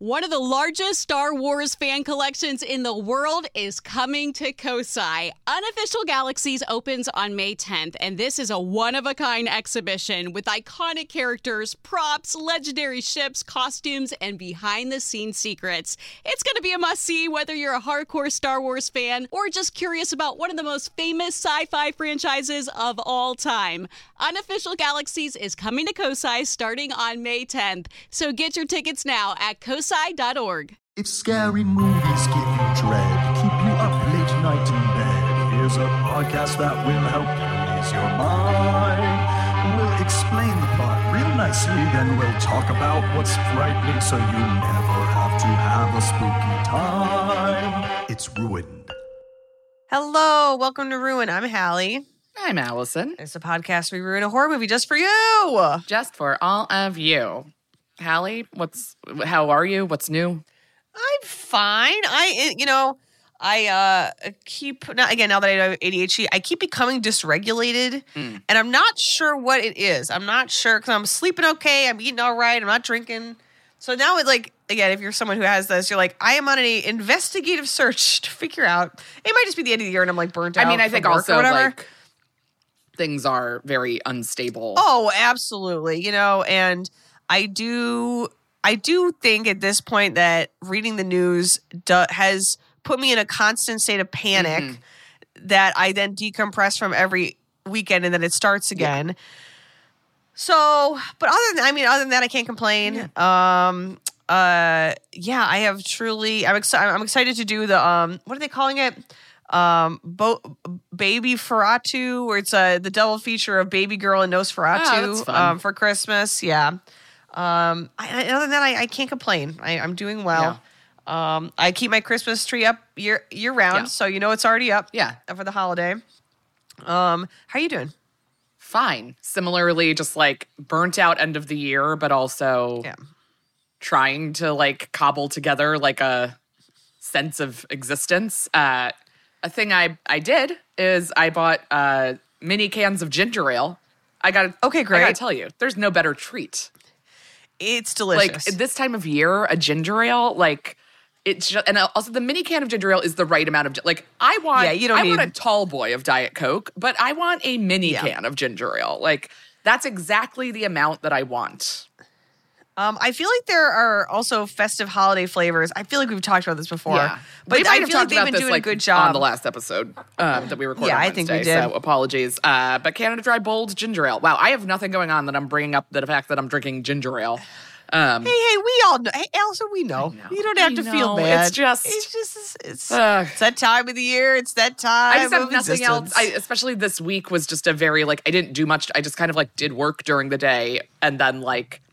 One of the largest Star Wars fan collections in the world is coming to Kosai. Unofficial Galaxies opens on May 10th, and this is a one-of-a-kind exhibition with iconic characters, props, legendary ships, costumes, and behind-the-scenes secrets. It's going to be a must-see whether you're a hardcore Star Wars fan or just curious about one of the most famous sci-fi franchises of all time. Unofficial Galaxies is coming to Kosai starting on May 10th, so get your tickets now at kosai.org. If scary movies give you dread, keep you up late night in bed, here's a podcast that will help you ease your mind. We'll explain the plot real nicely, then we'll talk about what's frightening so you never have to have a spooky time. It's Ruined. Hello, welcome to Ruin. I'm Hallie. I'm Allison. It's a podcast where we ruin a horror movie just for you. Just for all of you. Hallie, how are you? What's new? I'm fine. I keep, now that I have ADHD, I keep becoming dysregulated, and I'm not sure what it is. I'm not sure, because I'm sleeping okay, I'm eating all right, I'm not drinking. So now it's like, again, if you're someone who has this, you're like, I am on an investigative search to figure out. It might just be the end of the year and I'm like burnt out. I mean, I think also like things are very unstable. Oh, absolutely. And I do think at this point that reading the news has put me in a constant state of panic that I then decompress from every weekend and then it starts again. Yeah. So, but other than that, I can't complain. Yeah. I have truly. I'm excited to do the what are they calling it? Baby Ferratu, where it's the double feature of Baby Girl and Nosferatu for Christmas. Yeah. Other than that, I can't complain. I'm doing well. Yeah. I keep my Christmas tree up year round, so it's already up. Yeah. For the holiday. How are you doing? Fine. Similarly, just like burnt out end of the year, but also trying to like cobble together like a sense of existence. A thing I did is I bought mini cans of ginger ale. Okay, great. I gotta tell you, there's no better treat. It's delicious. Like this time of year, a ginger ale, like it's just, and also the mini can of ginger ale is the right amount of, like I want a tall boy of Diet Coke, but I want a mini can of ginger ale. Like that's exactly the amount that I want. I feel like there are also festive holiday flavors. I feel like we've talked about this before. Yeah. But I feel like they've been doing a good job. On the last episode that we recorded on Wednesday, I think we did. So apologies. But Canada Dry Bold Ginger Ale. Wow, I have nothing going on that I'm bringing up the fact that I'm drinking ginger ale. Hey, we all know. Hey, Elsa, we know. You don't have to feel bad. It's that time of the year. It's that time. I just have nothing existence. else. Especially this week was just a very I didn't do much. I just kind of did work during the day and then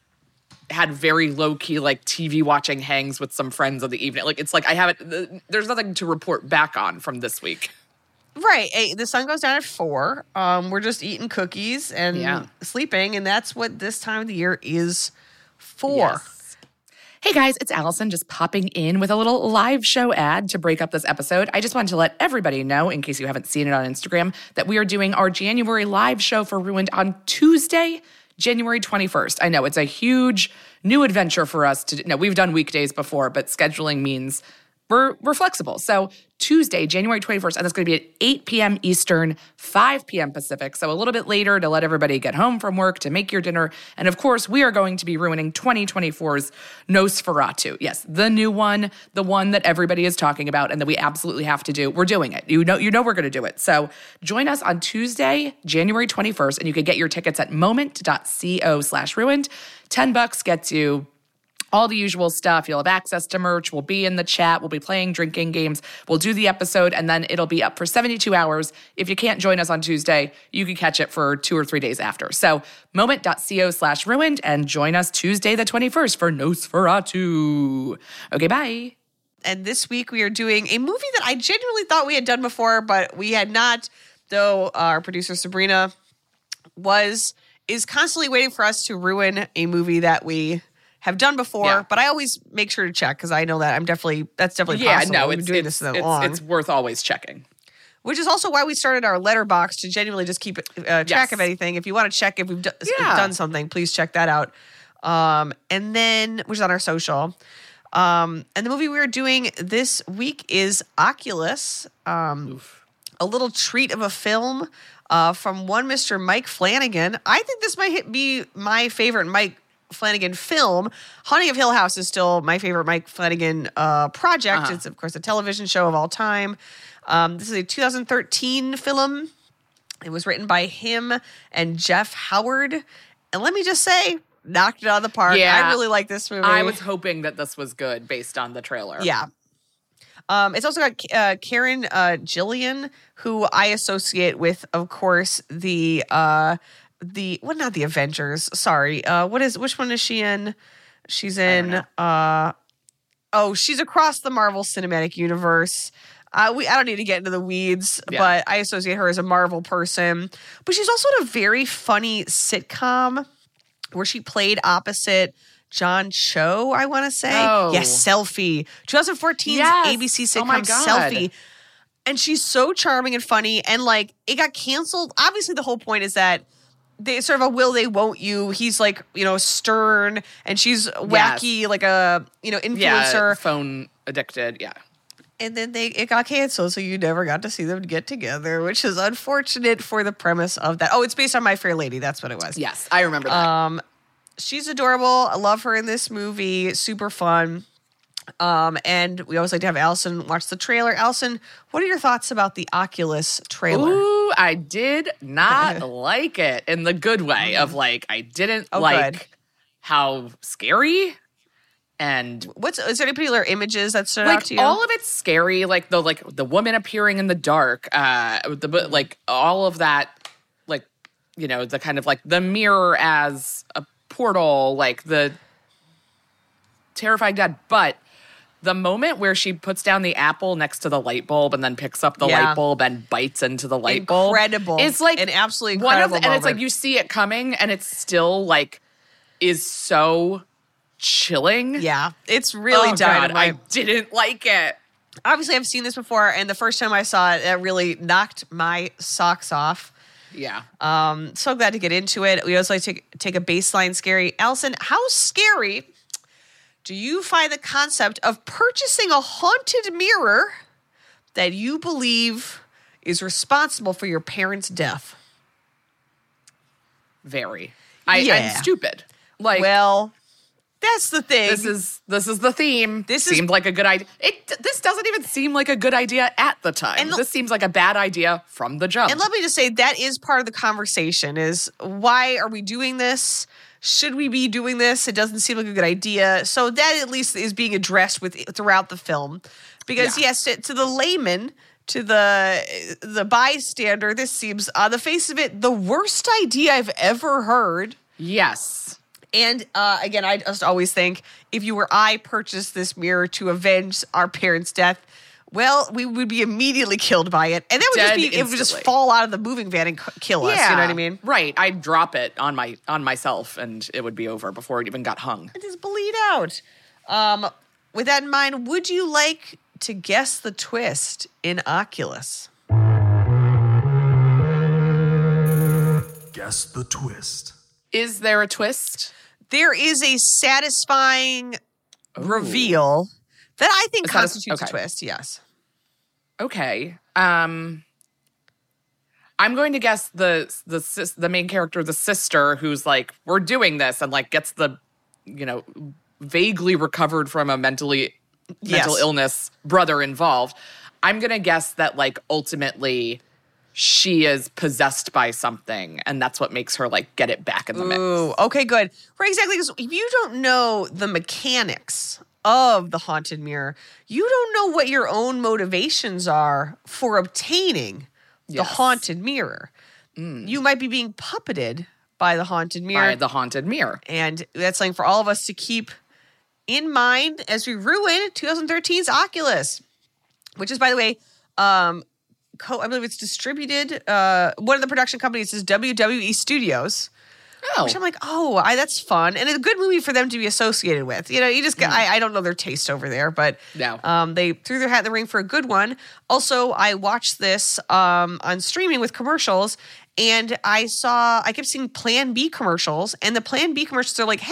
had very low key TV watching hangs with some friends in the evening. It's I haven't. There's nothing to report back on from this week. Right. Hey, the sun goes down at 4. We're just eating cookies and sleeping, and that's what this time of the year is for. Yes. Hey guys, it's Allison just popping in with a little live show ad to break up this episode. I just wanted to let everybody know, in case you haven't seen it on Instagram, that we are doing our January live show for Ruined on Tuesday, January 21st. I know it's a huge new adventure for us to do. No, we've done weekdays before, but scheduling means we're flexible. So Tuesday, January 21st, and that's going to be at 8 p.m. Eastern, 5 p.m. Pacific. So a little bit later to let everybody get home from work, to make your dinner. And of course, we are going to be ruining 2024's Nosferatu. Yes, the new one, the one that everybody is talking about and that we absolutely have to do. We're doing it. You know we're going to do it. So join us on Tuesday, January 21st, and you can get your tickets at moment.co/ruined. $10 gets you all the usual stuff. You'll have access to merch. We'll be in the chat. We'll be playing drinking games. We'll do the episode, and then it'll be up for 72 hours. If you can't join us on Tuesday, you can catch it for 2 or 3 days after. So moment.co/ruined and join us Tuesday the 21st for Nosferatu. Okay, bye. And this week we are doing a movie that I genuinely thought we had done before, but we had not, though our producer Sabrina is constantly waiting for us to ruin a movie that we have done before, but I always make sure to check because I know that that's definitely possible. Yeah, no, we've been doing this that long. It's worth always checking. Which is also why we started our letterbox to genuinely just keep track of anything. If you want to check if we've done something, please check that out. And then, which is on our social. And the movie we're doing this week is Oculus, a little treat of a film from one Mr. Mike Flanagan. I think this might be my favorite Mike Flanagan film. Haunting of Hill House is still my favorite Mike Flanagan project. It's, of course, a television show of all time. This is a 2013 film. It was written by him and Jeff Howard. And let me just say, knocked it out of the park. Yeah, I really like this movie. I was hoping that this was good based on the trailer. Yeah. It's also got Karen Gillian, who I associate with, of course, not the Avengers. Sorry. Which one is she in? She's in, she's across the Marvel Cinematic Universe. I don't need to get into the weeds, but I associate her as a Marvel person. But she's also in a very funny sitcom where she played opposite John Cho, I want to say. Oh. Yes, Selfie. 2014's ABC sitcom Selfie. And she's so charming and funny. And like, it got canceled. Obviously, the whole point is that they sort of a will they won't you. He's like, stern, and she's wacky, like a, influencer. Yeah, phone addicted, yeah. And then it got canceled, so you never got to see them get together, which is unfortunate for the premise of that. Oh, it's based on My Fair Lady. That's what it was. Yes, I remember that. She's adorable. I love her in this movie. Super fun. And we always like to have Allison watch the trailer. Allison, what are your thoughts about the Oculus trailer? Ooh, I did not like it in the good way of like, I didn't good. How scary. And is there any particular images that stood out to you? All of it's scary, like the woman appearing in the dark, like all of that, like, the kind of like the mirror as a portal, like the terrifying dad. But the moment where she puts down the apple next to the light bulb and then picks up the light bulb and bites into the light bulb. Incredible. It's like an absolutely incredible moment. And it's like you see it coming and it's still like is so chilling. Yeah, it's really dynamite. I didn't like it. Obviously, I've seen this before, and the first time I saw it, it really knocked my socks off. Yeah. So glad to get into it. We also like to take a baseline scary. Allison, how scary do you find the concept of purchasing a haunted mirror that you believe is responsible for your parents' death? Very. I'm stupid. Like, well, that's the thing. This is the theme. This seemed like a good idea. This doesn't even seem like a good idea at the time. And this seems like a bad idea from the jump. And let me just say, that is part of the conversation is, why are we doing this? Should we be doing this? It doesn't seem like a good idea. So that at least is being addressed throughout the film. Because yes, to the layman, to the bystander, this seems, on the face of it, the worst idea I've ever heard. Yes. And again, I just always think, if you or I purchased this mirror to avenge our parents' death, well, we would be immediately killed by it. And that would it would just fall out of the moving van and kill us. You know what I mean? Right. I'd drop it on myself and it would be over before it even got hung. And just bleed out. With that in mind, would you like to guess the twist in Oculus? Guess the twist. Is there a twist? There is a satisfying reveal that I think constitutes a twist, yes. Okay. I'm going to guess the main character, the sister, who's like, we're doing this, and like gets the, vaguely recovered from a mental illness brother involved. I'm going to guess that like ultimately she is possessed by something, and that's what makes her like get it back in the mix. Ooh, okay, good. Right, exactly. Because if you don't know the mechanics of the haunted mirror, you don't know what your own motivations are for obtaining the haunted mirror. You might be being puppeted by the haunted mirror. And that's something for all of us to keep in mind as we ruin 2013's Oculus, which is, by the way, I believe it's distributed. One of the production companies is WWE Studios. Oh. Which I'm like, that's fun. And it's a good movie for them to be associated with. You just I don't know their taste over there, but they threw their hat in the ring for a good one. Also, I watched this on streaming with commercials, and I kept seeing Plan B commercials, and the Plan B commercials are like, hey,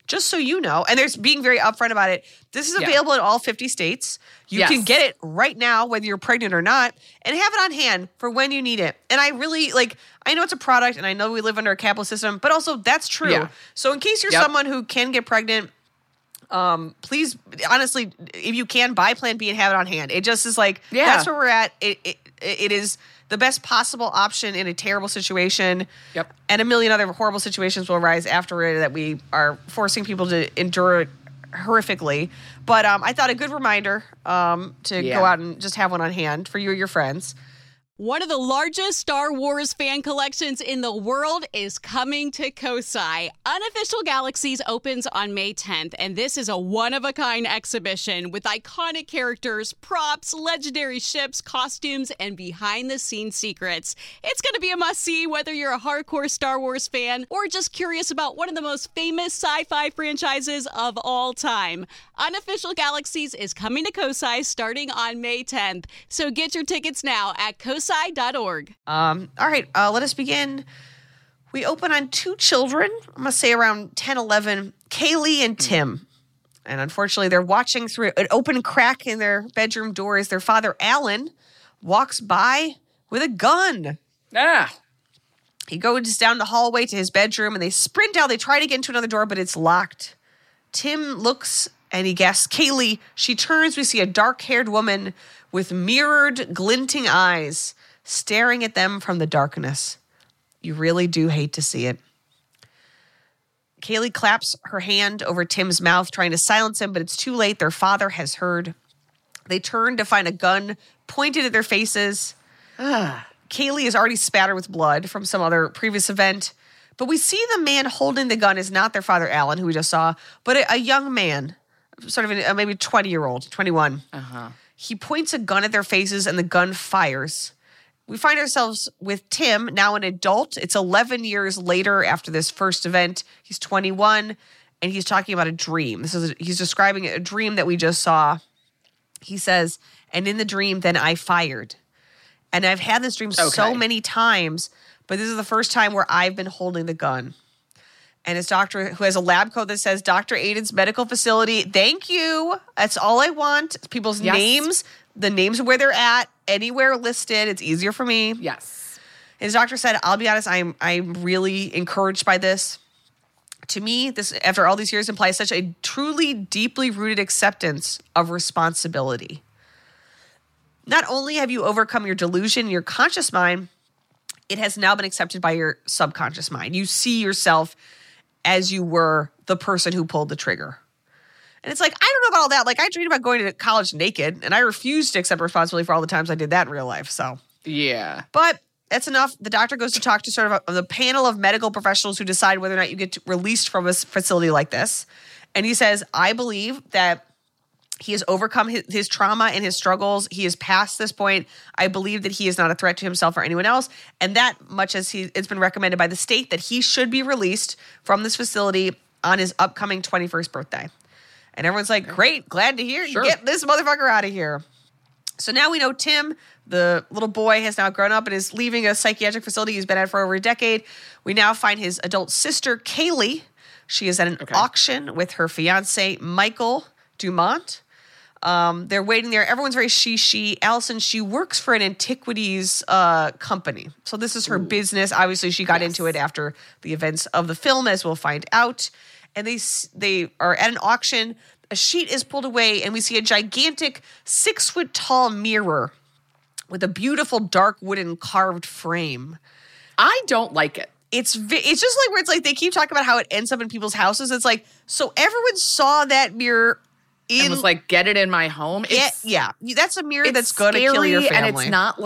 just so you know, and there's being very upfront about it, this is available in all 50 states. You can get it right now, whether you're pregnant or not, and have it on hand for when you need it. And I really, I know it's a product, and I know we live under a capitalist system, but also that's true. Yeah. So in case you're someone who can get pregnant, please, honestly, if you can, buy Plan B and have it on hand. It just is that's where we're at. It is the best possible option in a terrible situation. Yep. And a million other horrible situations will arise after it that we are forcing people to endure it horrifically. But I thought a good reminder to go out and just have one on hand for you or your friends. One of the largest Star Wars fan collections in the world is coming to Kosai. Unofficial Galaxies opens on May 10th, and this is a one-of-a-kind exhibition with iconic characters, props, legendary ships, costumes, and behind-the-scenes secrets. It's going to be a must-see whether you're a hardcore Star Wars fan or just curious about one of the most famous sci-fi franchises of all time. Unofficial Galaxies is coming to Kosai starting on May 10th, so get your tickets now at kosai.org. All right, let us begin. We open on two children, I'm going to say around 10, 11, Kaylee and Tim. And unfortunately, they're watching through an open crack in their bedroom door as their father, Alan, walks by with a gun. He goes down the hallway to his bedroom, and they sprint out. They try to get into another door, but it's locked. Tim looks, and he gasps, Kaylee. She turns. We see a dark-haired woman with mirrored, glinting eyes staring at them from the darkness. You really do hate to see it. Kaylee claps her hand over Tim's mouth, trying to silence him, but it's too late. Their father has heard. They turn to find a gun pointed at their faces. Kaylee is already spattered with blood from some other previous event. But we see the man holding the gun is not their father, Alan, who we just saw, but a young man, sort of maybe 20-year-old, 21. He points a gun at their faces, and the gun fires. We find ourselves with Tim, now an adult. It's 11 years later after this first event. He's 21, and he's talking about a dream. He's describing a dream that we just saw. He says, and in the dream, then I fired. And I've had this dream so many times, but this is the first time where I've been holding the gun. And his doctor, who has a lab coat that says Dr. Aiden's Medical Facility, thank you. That's all I want. People's names, the names of where they're at, anywhere listed. It's easier for me. Yes. His doctor said, I'll be honest, I'm really encouraged by this. To me, this, after all these years, implies such a truly deeply rooted acceptance of responsibility. Not only have you overcome your delusion in your conscious mind, it has now been accepted by your subconscious mind. You see yourself as you were the person who pulled the trigger. And it's I don't know about all that. I dreamed about going to college naked, and I refused to accept responsibility for all the times I did that in real life. So yeah. But that's enough. The doctor goes to talk to sort of the panel of medical professionals who decide whether or not you get released from a facility like this. And he says, I believe that he has overcome his trauma and his struggles. He is past this point. I believe that he is not a threat to himself or anyone else. And that much as it's been recommended by the state that he should be released from this facility on his upcoming 21st birthday. And everyone's like, great, glad to hear. Sure. Get this motherfucker out of here. So now we know Tim, the little boy, has now grown up and is leaving a psychiatric facility he's been at for over a decade. We now find his adult sister, Kaylee. She is at an auction with her fiance, Michael Dumont. They're waiting there. Everyone's very she. Allison, she works for an antiquities company. So this is her business. Obviously, she got into it after the events of the film, as we'll find out. And they are at an auction. A sheet is pulled away, and we see a gigantic 6-foot-tall mirror with a beautiful dark wooden carved frame. I don't like it. It's just where it's they keep talking about how it ends up in people's houses. It's so everyone saw that mirror and was get it in my home. Yeah. That's a mirror that's going to kill your family. And it's not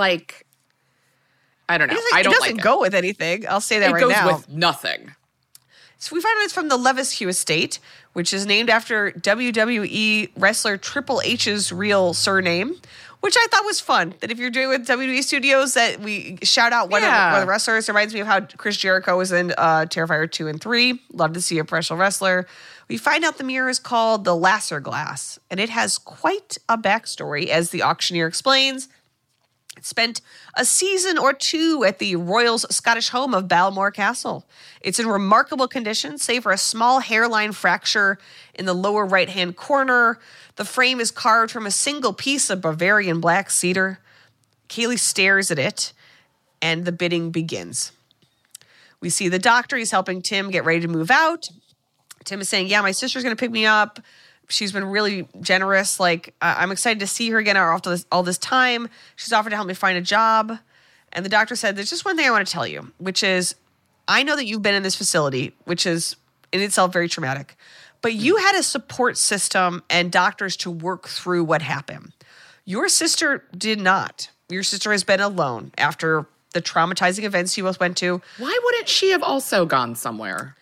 I don't know. It doesn't go with anything. I'll say that right now. It goes with nothing. So we find out it's from the Leviskue estate, which is named after WWE wrestler Triple H's real surname, which I thought was fun. That if you're doing with WWE Studios, that we shout out one of the wrestlers. It reminds me of how Chris Jericho was in Terrifier 2 and 3. Love to see a professional wrestler. We find out the mirror is called the Lasser Glass, and it has quite a backstory, as the auctioneer explains. Spent a season or two at the Royals' Scottish home of Balmoor Castle. It's in remarkable condition, save for a small hairline fracture in the lower right-hand corner. The frame is carved from a single piece of Bavarian black cedar. Kaylee stares at it, and the bidding begins. We see the doctor. He's helping Tim get ready to move out. Tim is saying, yeah, my sister's going to pick me up. She's been really generous. Like, I'm excited to see her again after all this time. She's offered to help me find a job. And the doctor said, there's just one thing I want to tell you, which is, I know that you've been in this facility, which is in itself very traumatic, but you had a support system and doctors to work through what happened. Your sister did not. Your sister has been alone after the traumatizing events you both went to. Why wouldn't she have also gone somewhere?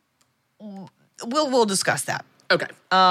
We'll discuss that. Okay.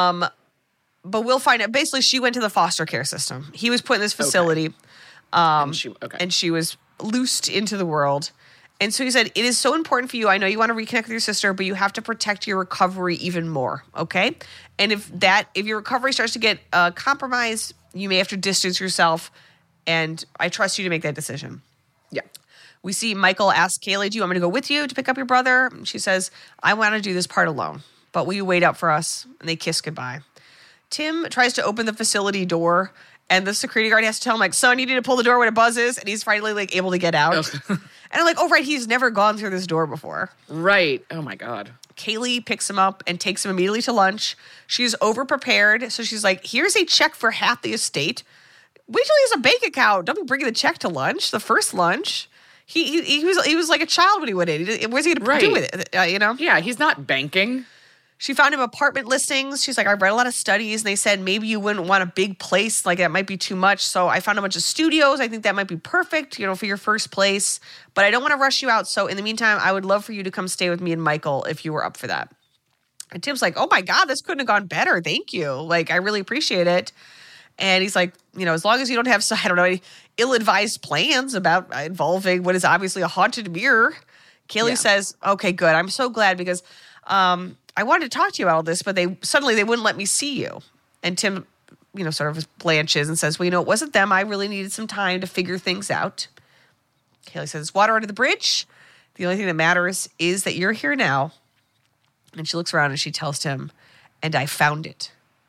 But we'll find out. Basically, she went to the foster care system. He was put in this facility. Okay. And she was loosed into the world. And so he said, it is so important for you. I know you want to reconnect with your sister, but you have to protect your recovery even more, okay? And if your recovery starts to get compromised, you may have to distance yourself, and I trust you to make that decision. Yeah. We see Michael ask Kaylee, do you want me to go with you to pick up your brother? And she says, I want to do this part alone, but will you wait up for us? And they kiss goodbye. Tim tries to open the facility door, and the security guard has to tell him, like, son, you need to pull the door when it buzzes, and he's finally, like, able to get out. And I'm like, oh, right, he's never gone through this door before. Right. Oh, my God. Kaylee picks him up and takes him immediately to lunch. She's over-prepared, so she's like, here's a check for half the estate. Wait till he has a bank account. Don't be bringing the check to lunch, the first lunch. He was like a child when he went in. What's he going to do with it, you know? Yeah, he's not banking. She found him apartment listings. She's like, I've read a lot of studies, and they said maybe you wouldn't want a big place. Like, that might be too much. So I found a bunch of studios. I think that might be perfect, you know, for your first place. But I don't want to rush you out. So in the meantime, I would love for you to come stay with me and Michael if you were up for that. And Tim's like, oh, my God, this couldn't have gone better. Thank you. Like, I really appreciate it. And he's like, you know, as long as you don't have, I don't know, any ill-advised plans about involving what is obviously a haunted mirror. Kaylee says, okay, good. I'm so glad because I wanted to talk to you about all this, but they wouldn't let me see you. And Tim, you know, sort of blanches and says, well, you know, it wasn't them. I really needed some time to figure things out. Kaylee says, water under the bridge. The only thing that matters is that you're here now. And she looks around and she tells Tim, and I found it.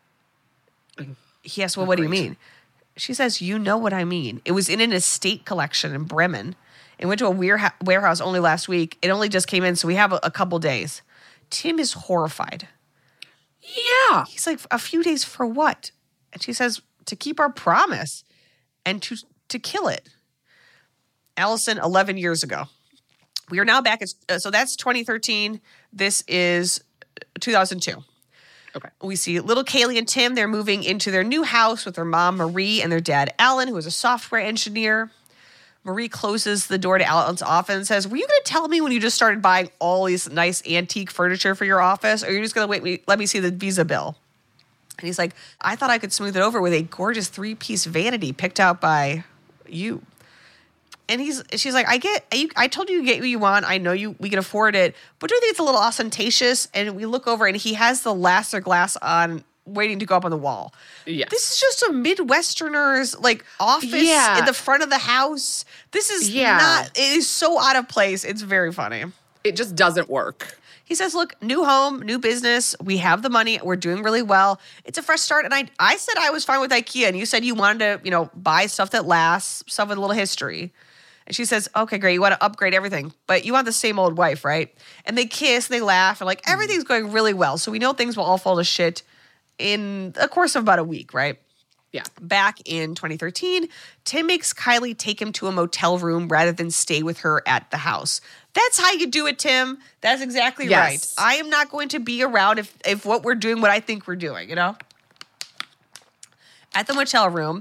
He asks, well, what do you mean? She says, you know what I mean. It was in an estate collection in Bremen. It went to a warehouse only last week. It only just came in, so we have a couple days. Tim is horrified. Yeah. He's like, a few days for what? And she says, to keep our promise and to kill it. Allison, 11 years ago. We are now back at, so that's 2013. This is 2002. Okay. We see little Kaylee and Tim. They're moving into their new house with their mom, Marie, and their dad, Alan, who is a software engineer. Marie closes the door to Alan's office and says, were you going to tell me when you just started buying all these nice antique furniture for your office, or are you just going to let me see the Visa bill? And he's like, I thought I could smooth it over with a gorgeous 3-piece vanity picked out by you. And she's like, I told you get what you want. I know we can afford it, but do you think it's a little ostentatious? And we look over and he has the Lasser glass on, waiting to go up on the wall. Yes. This is just a Midwesterner's like office in the front of the house. This is not, it is so out of place. It's very funny. It just doesn't work. He says, look, new home, new business. We have the money. We're doing really well. It's a fresh start. And I said I was fine with IKEA. And you said you wanted to, buy stuff that lasts, stuff with a little history. And she says, okay, great. You want to upgrade everything, but you want the same old wife, right? And they kiss, and they laugh, and like everything's going really well. So we know things will all fall to shit in the course of about a week, right? Yeah. Back in 2013, Tim makes Kylie take him to a motel room rather than stay with her at the house. That's how you do it, Tim. That's exactly right. I am not going to be around if what we're doing, what I think we're doing, At the motel room,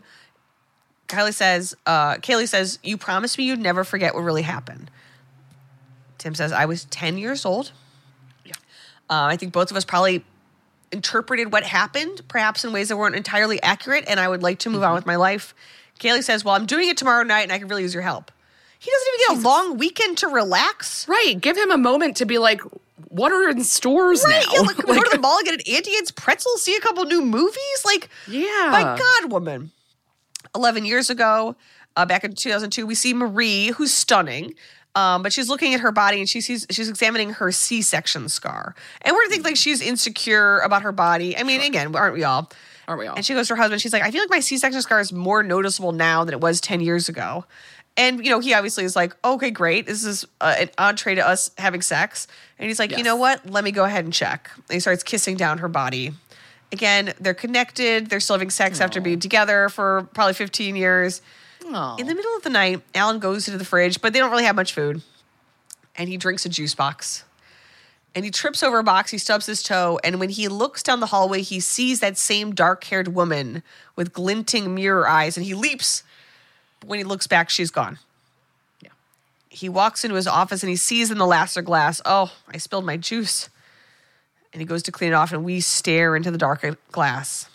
Kaylee says, you promised me you'd never forget what really happened. Tim says, I was 10 years old. Yeah. I think both of us probably interpreted what happened, perhaps in ways that weren't entirely accurate, and I would like to move on with my life. Kaylee says, well, I'm doing it tomorrow night, and I can really use your help. He doesn't even get a long weekend to relax. Right. Give him a moment to be like, what are in stores now? Yeah, like, go to the mall and get an Auntie Anne's pretzel, see a couple new movies? Like, yeah. My God, woman. 11 years ago, back in 2002. We see Marie, who's stunning. But she's looking at her body and she's examining her C-section scar. And we're to think like she's insecure about her body. I mean, again, aren't we all? Aren't we all? And she goes to her husband. She's like, I feel like my C-section scar is more noticeable now than it was 10 years ago. And, you know, he obviously is like, okay, great. This is an entree to us having sex. And he's like, Yes. you know what? Let me go ahead and check. And he starts kissing down her body. Again, they're connected. They're still having sex after being together for probably 15 years. Aw. In the middle of the night, Alan goes into the fridge, but they don't really have much food. And he drinks a juice box. And he trips over a box, he stubs his toe, and when he looks down the hallway, he sees that same dark-haired woman with glinting mirror eyes, and he leaps. But when he looks back, she's gone. Yeah. He walks into his office, and he sees in the Lasser glass, oh, I spilled my juice. And he goes to clean it off, and we stare into the dark glass.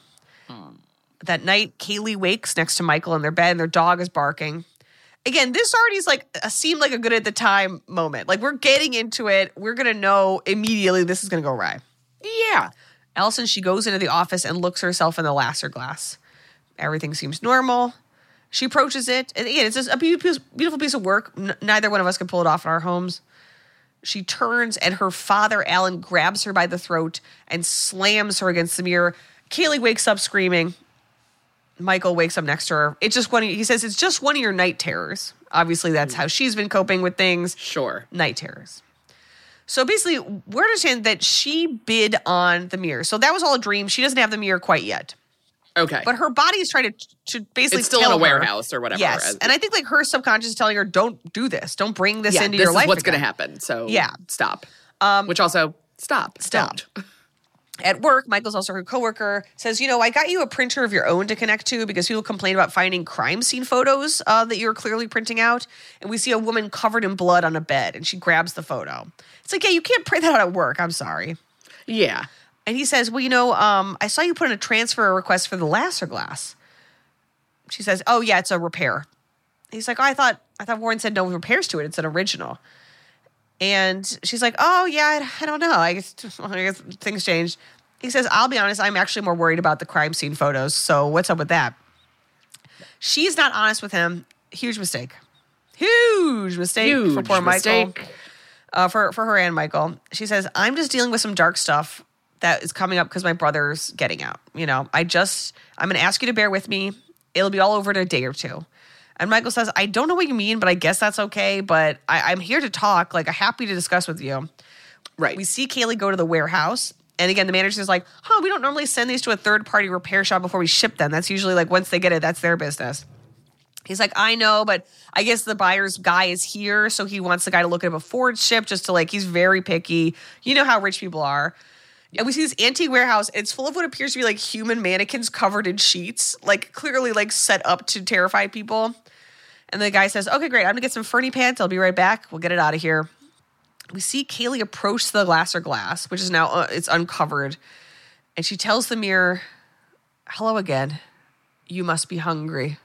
That night, Kaylee wakes next to Michael in their bed, and their dog is barking. Again, this already is like seemed like a good at the time moment. Like, we're getting into it. We're going to know immediately this is going to go awry. Yeah. Allison, she goes into the office and looks herself in the Lasser glass. Everything seems normal. She approaches it. And again, it's just a beautiful piece of work. Neither one of us can pull it off in our homes. She turns, and her father, Alan, grabs her by the throat and slams her against the mirror. Kaylee wakes up screaming. Michael wakes up next to her. He says, it's just one of your night terrors. Obviously, that's how she's been coping with things. Sure. Night terrors. So basically, we're understanding that she bid on the mirror. So that was all a dream. She doesn't have the mirror quite yet. Okay. But her body is trying to basically it's still tell in a her- warehouse or whatever. Yes. And I think like her subconscious is telling her, don't do this. Don't bring this into this your life is what's again. going to happen. So Yeah. stop. Which also, stop. Stop. Don't. At work, Michael's also her coworker, says, I got you a printer of your own to connect to because people complain about finding crime scene photos that you're clearly printing out. And we see a woman covered in blood on a bed, and she grabs the photo. It's like, yeah, you can't print that out at work. I'm sorry. Yeah. And he says, I saw you put in a transfer request for the Lasser glass. She says, oh, yeah, it's a repair. He's like, oh, I thought Warren said no repairs to it. It's an original. And she's like, oh, yeah, I don't know. I guess things changed. He says, I'll be honest, I'm actually more worried about the crime scene photos. So what's up with that? She's not honest with him. Huge mistake. Huge mistake for poor Michael. For her and Michael. She says, I'm just dealing with some dark stuff that is coming up because my brother's getting out. I'm going to ask you to bear with me. It'll be all over in a day or two. And Michael says, I don't know what you mean, but I guess that's okay. But I'm here to talk. Like, I'm happy to discuss with you. Right. We see Kaylee go to the warehouse. And again, the manager is like, we don't normally send these to a third-party repair shop before we ship them. That's usually like once they get it, that's their business. He's like, I know, but I guess the buyer's guy is here. So he wants the guy to look at it before it's shipped just to he's very picky. You know how rich people are. And we see this antique warehouse. It's full of what appears to be like human mannequins covered in sheets, like clearly like set up to terrify people. And the guy says, okay, great. I'm going to get some Fernie pants. I'll be right back. We'll get it out of here. We see Kaylee approach the Lasser glass, which is now, it's uncovered. And she tells the mirror, hello again. You must be hungry.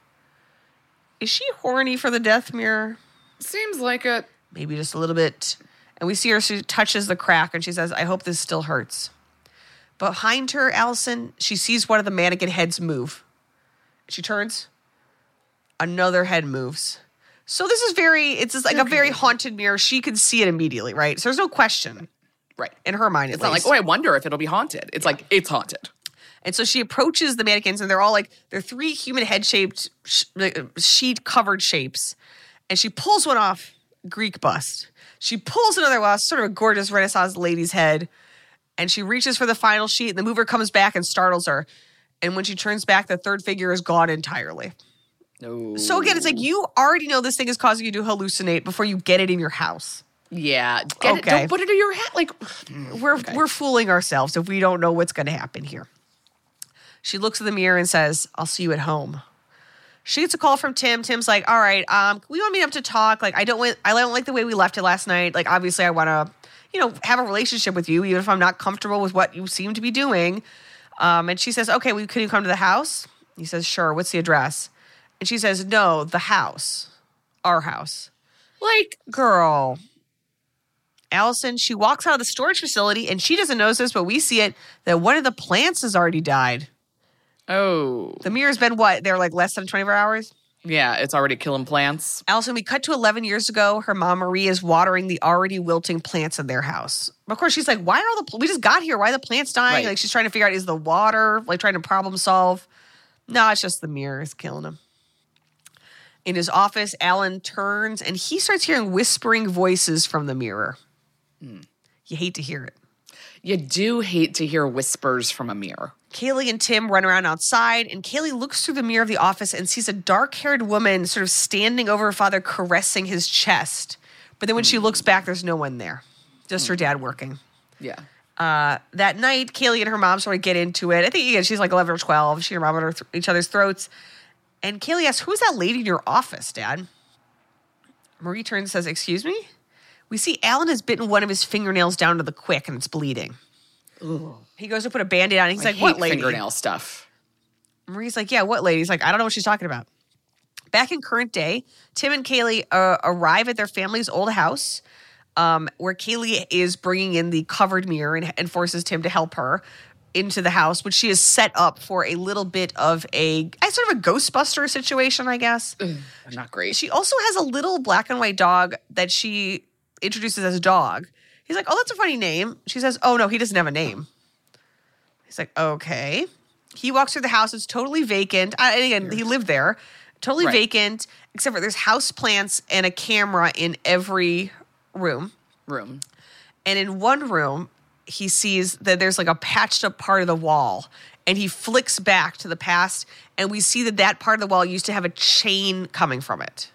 Is she horny for the death mirror? Seems like it. Maybe just a little bit. And we see her, she touches the crack and she says, I hope this still hurts. Behind her, Allison, she sees one of the mannequin heads move. She turns. Another head moves. So this is it's just like a very haunted mirror. She can see it immediately, right? So there's no question. Right. In her mind, It's not like, I wonder if it'll be haunted. It's like, it's haunted. And so she approaches the mannequins, and they're all they're three human head-shaped, sheet-covered shapes. And she pulls one off, Greek bust. She pulls another off, sort of a gorgeous Renaissance lady's head. And she reaches for the final sheet, and the mover comes back and startles her. And when she turns back, the third figure is gone entirely. No. So again, it's like you already know this thing is causing you to hallucinate before you get it in your house. Yeah. Okay. Don't put it in your hat. Like, We're fooling ourselves if we don't know what's going to happen here. She looks in the mirror and says, I'll see you at home. She gets a call from Tim. Tim's like, all right, we want to meet up to talk. Like, I don't like the way we left it last night. Like, obviously I want to, have a relationship with you, even if I'm not comfortable with what you seem to be doing. And she says, okay, can you come to the house? He says, sure. What's the address? And she says, no, the house. Our house. like, Girl. Allison, she walks out of the storage facility and she doesn't notice this, but we see it, that one of the plants has already died. oh. The mirror's been what? They're like less than 24 hours? Yeah, it's already killing plants. Allison, we cut to 11 years ago. Her mom, Marie, is watering the already wilting plants in their house. Of course, she's like, why are we just got here. Why are the plants dying? Right. Like, she's trying to figure out, is the water, like, trying to problem solve? No, it's just the mirror is killing him. In his office, Alan turns and he starts hearing whispering voices from the mirror. You hate to hear it. You do hate to hear whispers from a mirror. Kaylee and Tim run around outside, and Kaylee looks through the mirror of the office and sees a dark-haired woman sort of standing over her father, caressing his chest. But then when she looks back, there's no one there. Just her dad working. Yeah. That night, Kaylee and her mom sort of get into it. I think, again, she's like 11 or 12. She and her mom are at each other's throats. And Kaylee asks, who's that lady in your office, Dad? Marie turns and says, excuse me? We see Alan has bitten one of his fingernails down to the quick, and it's bleeding. Ooh. He goes to put a Band-Aid on, and he's I like, what hate lady? fingernail stuff. Marie's like, yeah, what lady? He's like, I don't know what she's talking about. Back in current day, Tim and Kaylee arrive at their family's old house, where Kaylee is bringing in the covered mirror and forces Tim to help her into the house, which she has set up for a little bit of a sort of a Ghostbuster situation, I guess. Not great. She also has a little black and white dog that she introduces as a dog. He's like, oh, that's a funny name. She says, oh, no, he doesn't have a name. He's like, okay. He walks through the house. It's totally vacant. And again, he lived there. Totally vacant, except for there's house plants and a camera in every room. And in one room, he sees that there's like a patched up part of the wall. And he flicks back to the past. And we see that part of the wall used to have a chain coming from it.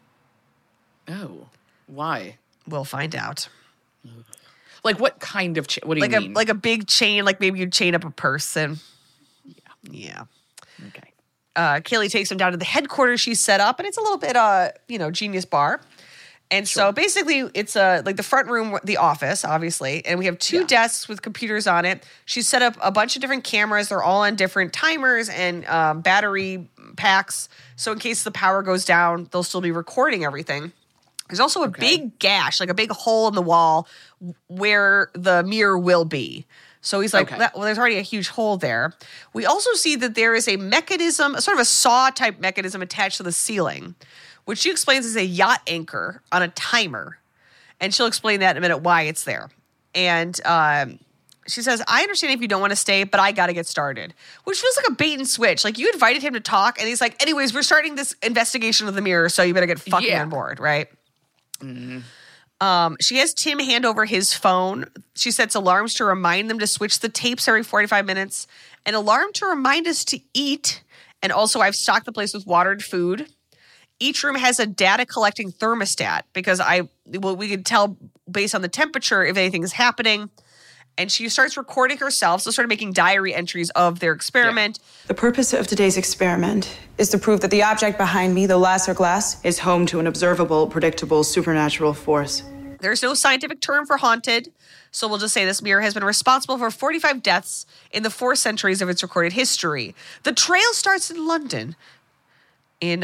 Oh, why? We'll find out. Like what kind of chain? What do you mean? Like a big chain, like maybe you'd chain up a person. Yeah. Okay. Kaylee takes him down to the headquarters she's set up, and it's a little bit, genius bar. And so basically it's like the front room, the office, obviously, and we have two desks with computers on it. She's set up a bunch of different cameras. They're all on different timers and battery packs. So in case the power goes down, they'll still be recording everything. There's also a big gash, like a big hole in the wall where the mirror will be. So he's like, well, there's already a huge hole there. We also see that there is a mechanism, sort of a saw-type mechanism attached to the ceiling, which she explains is a yacht anchor on a timer. And she'll explain that in a minute why it's there. And she says, I understand if you don't want to stay, but I got to get started. Which feels like a bait and switch. Like, you invited him to talk, and he's like, anyways, we're starting this investigation of the mirror, so you better get fucking on board, right? Mm-hmm. She has Tim hand over his phone. She sets alarms to remind them to switch the tapes every 45 minutes. An alarm to remind us to eat. And also, I've stocked the place with water and food. Each room has a data collecting thermostat because we could tell based on the temperature if anything is happening. And she starts recording herself, so sort of making diary entries of their experiment. Yeah. The purpose of today's experiment is to prove that the object behind me, the laser glass, is home to an observable, predictable, supernatural force. There's no scientific term for haunted, so we'll just say this mirror has been responsible for 45 deaths in the 4 centuries of its recorded history. The trail starts in London in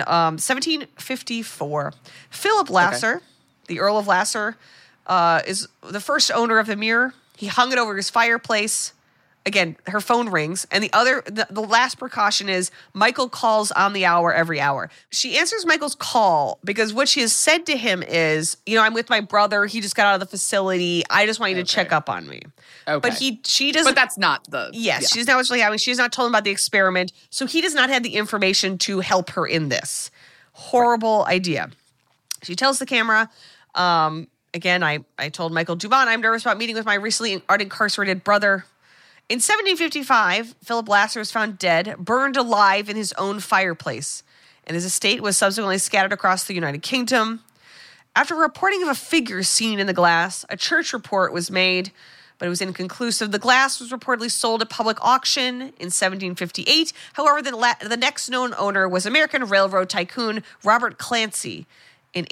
1754. Philip Lasser, the Earl of Lasser, is the first owner of the mirror. He hung it over his fireplace. Again, her phone rings. And the last precaution is Michael calls on the hour every hour. She answers Michael's call because what she has said to him is, I'm with my brother. He just got out of the facility. I just want you to check up on me. Okay. But she doesn't. But that's not the. Yes, she's not actually having. She's not told him about the experiment. So he does not have the information to help her in this. Horrible idea. She tells the camera, again, I told Michael Dubon, I'm nervous about meeting with my recently incarcerated brother. In 1755, Philip Lasser was found dead, burned alive in his own fireplace, and his estate was subsequently scattered across the United Kingdom. After reporting of a figure seen in the glass, a church report was made, but it was inconclusive. The glass was reportedly sold at public auction in 1758. However, the next known owner was American railroad tycoon Robert Clancy in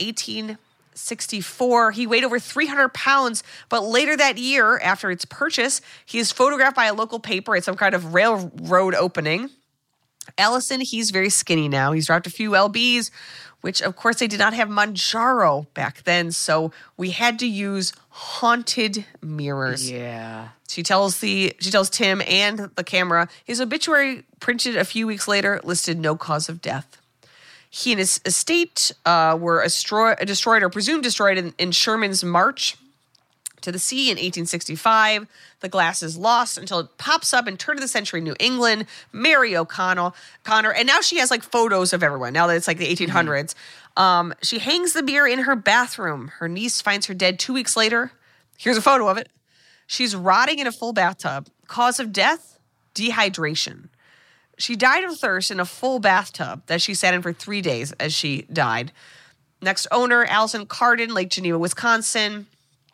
1864. He weighed over 300 pounds, but later that year, after its purchase, he is photographed by a local paper at some kind of railroad opening. Allison, he's very skinny now. He's dropped a few lbs, which, of course, they did not have Mounjaro back then, so we had to use haunted mirrors. Yeah. She tells Tim and the camera his obituary, printed a few weeks later, listed no cause of death. He and his estate were destroyed or presumed destroyed in Sherman's march to the sea in 1865. The glass is lost until it pops up in turn of the century New England, Mary O'Connor. And now she has like photos of everyone, now that it's like the 1800s. She hangs the mirror in her bathroom. Her niece finds her dead 2 weeks later. Here's a photo of it. She's rotting in a full bathtub. Cause of death? Dehydration. She died of thirst in a full bathtub that she sat in for 3 days as she died. Next owner, Allison Carden, Lake Geneva, Wisconsin.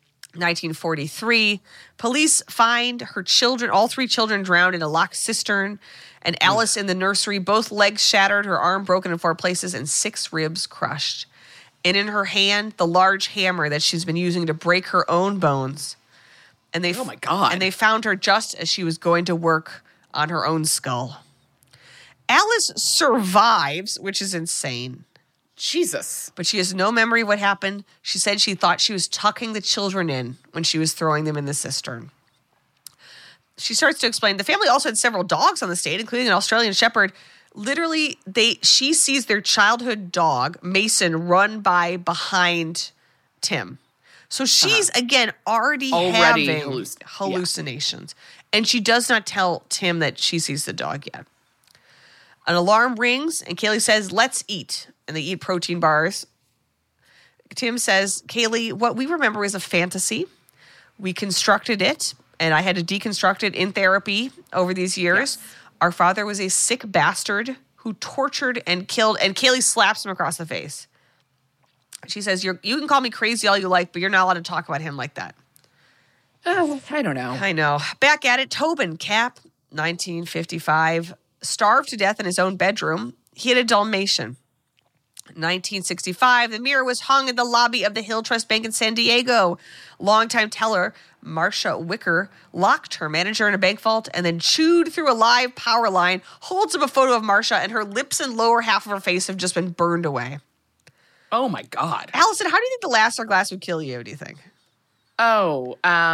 1943, police find her children, all 3 children drowned in a locked cistern, and Alice in the nursery, both legs shattered, her arm broken in 4 places, and 6 ribs crushed. And in her hand, the large hammer that she's been using to break her own bones. And they, oh my God. And they found her just as she was going to work on her own skull. Alice survives, which is insane. Jesus. But she has no memory of what happened. She said she thought she was tucking the children in when she was throwing them in the cistern. She starts to explain the family also had several dogs on the estate, including an Australian Shepherd. Literally, she sees their childhood dog, Mason, run by behind Tim. So she's, again, already having hallucinations. Yeah. And she does not tell Tim that she sees the dog yet. An alarm rings, and Kaylee says, let's eat. And they eat protein bars. Tim says, Kaylee, what we remember is a fantasy. We constructed it, and I had to deconstruct it in therapy over these years. Yes. Our father was a sick bastard who tortured and killed, and Kaylee slaps him across the face. She says, you can call me crazy all you like, but you're not allowed to talk about him like that. I don't know. I know. Back at it, Tobin Cap, 1955, starved to death in his own bedroom. He had a Dalmatian. 1965, the mirror was hung in the lobby of the Hill Trust Bank in San Diego. Longtime teller Marcia Wicker locked her manager in a bank vault and then chewed through a live power line, holds up a photo of Marcia, and her lips and lower half of her face have just been burned away. Oh, my God. Allison, how do you think the Lasser glass would kill you, do you think? Oh,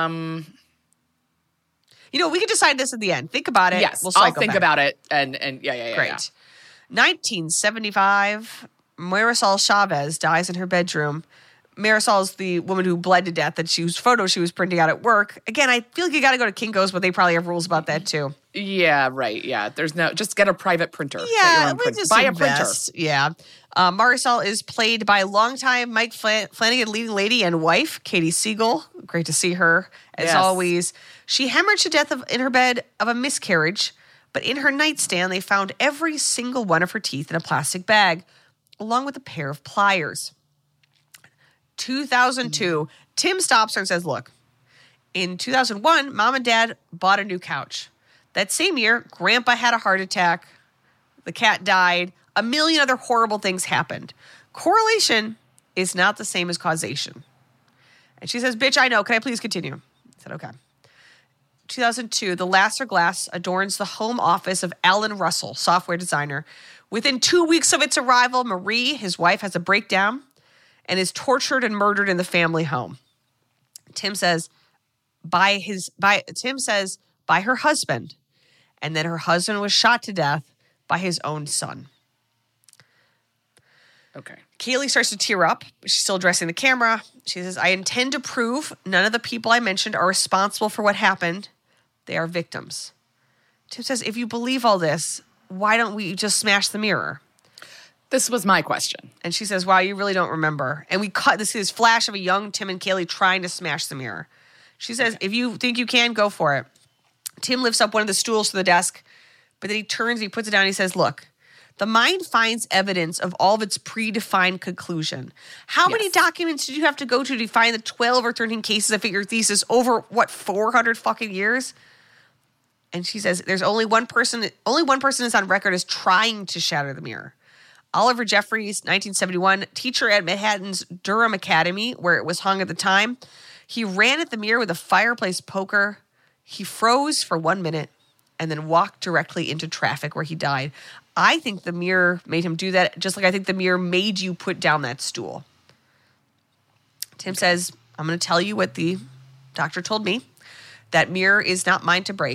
you know, we can decide this at the end. Think about it. Yes, we'll I'll think about it. And yeah. Great. Yeah. 1975, Marisol Chavez dies in her bedroom. Marisol is the woman who bled to death that she was printing out at work. Again, I feel like you got to go to Kinko's, but they probably have rules about that too. Yeah, right. Yeah, just get a private printer. Yeah, buy a printer. Yeah. Marisol is played by longtime Mike Flanagan leading lady and wife, Katie Siegel. Great to see her, as always. She hemorrhaged to death in her bed of a miscarriage, but in her nightstand, they found every single one of her teeth in a plastic bag, along with a pair of pliers. 2002, Tim stops her and says, look, in 2001, Mom and Dad bought a new couch. That same year, Grandpa had a heart attack. The cat died. A million other horrible things happened. Correlation is not the same as causation. And she says, bitch, I know. Can I please continue? I said, okay. 2002, the Lasser glass adorns the home office of Alan Russell, software designer. Within 2 weeks of its arrival, Marie, his wife, has a breakdown and is tortured and murdered in the family home. Tim says by her husband, and then her husband was shot to death by his own son. Okay. Kaylee starts to tear up. She's still addressing the camera. She says, I intend to prove none of the people I mentioned are responsible for what happened. They are victims. Tim says, if you believe all this, why don't we just smash the mirror? This was my question. And she says, wow, you really don't remember. And we cut this flash of a young Tim and Kaylee trying to smash the mirror. She says, if you think you can, go for it. Tim lifts up one of the stools to the desk, but then he turns, he puts it down, and he says, look, the mind finds evidence of all of its predefined conclusion. How many documents did you have to go to find the 12 or 13 cases of your thesis over, 400 fucking years? And she says, there's only one person is on record as trying to shatter the mirror. Oliver Jeffries, 1971, teacher at Manhattan's Durham Academy, where it was hung at the time. He ran at the mirror with a fireplace poker. He froze for 1 minute and then walked directly into traffic where he died. I think the mirror made him do that, just like I think the mirror made you put down that stool. Tim says, I'm going to tell you what the doctor told me. That mirror is not mine to break.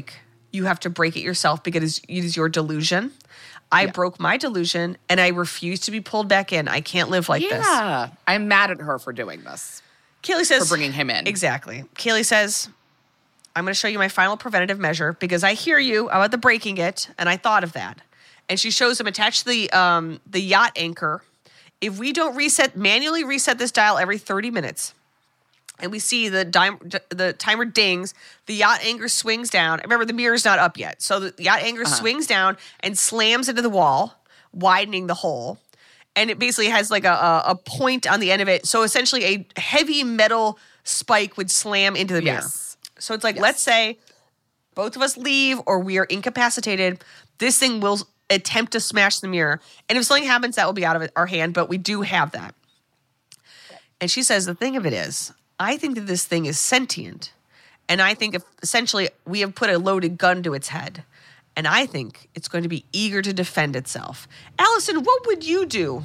you have to break it yourself because it is your delusion. I broke my delusion, and I refuse to be pulled back in. I can't live like this. Yeah. I'm mad at her for doing this. Kaylee says... For bringing him in. Exactly. Kaylee says, I'm going to show you my final preventative measure because I hear you about the breaking it, and I thought of that. And she shows him attached to the yacht anchor. If we don't manually reset this dial every 30 minutes, and we see the timer dings, the yacht anchor swings down. Remember, the mirror's not up yet. So the yacht anchor swings down and slams into the wall, widening the hole. And it basically has like a point on the end of it. So essentially a heavy metal spike would slam into the mirror. So it's like, let's say both of us leave or we are incapacitated. This thing will attempt to smash the mirror. And if something happens, that will be out of our hand. But we do have that. And she says, the thing of it is, I think that this thing is sentient. And I think essentially we have put a loaded gun to its head. And I think it's going to be eager to defend itself. Allison, what would you do?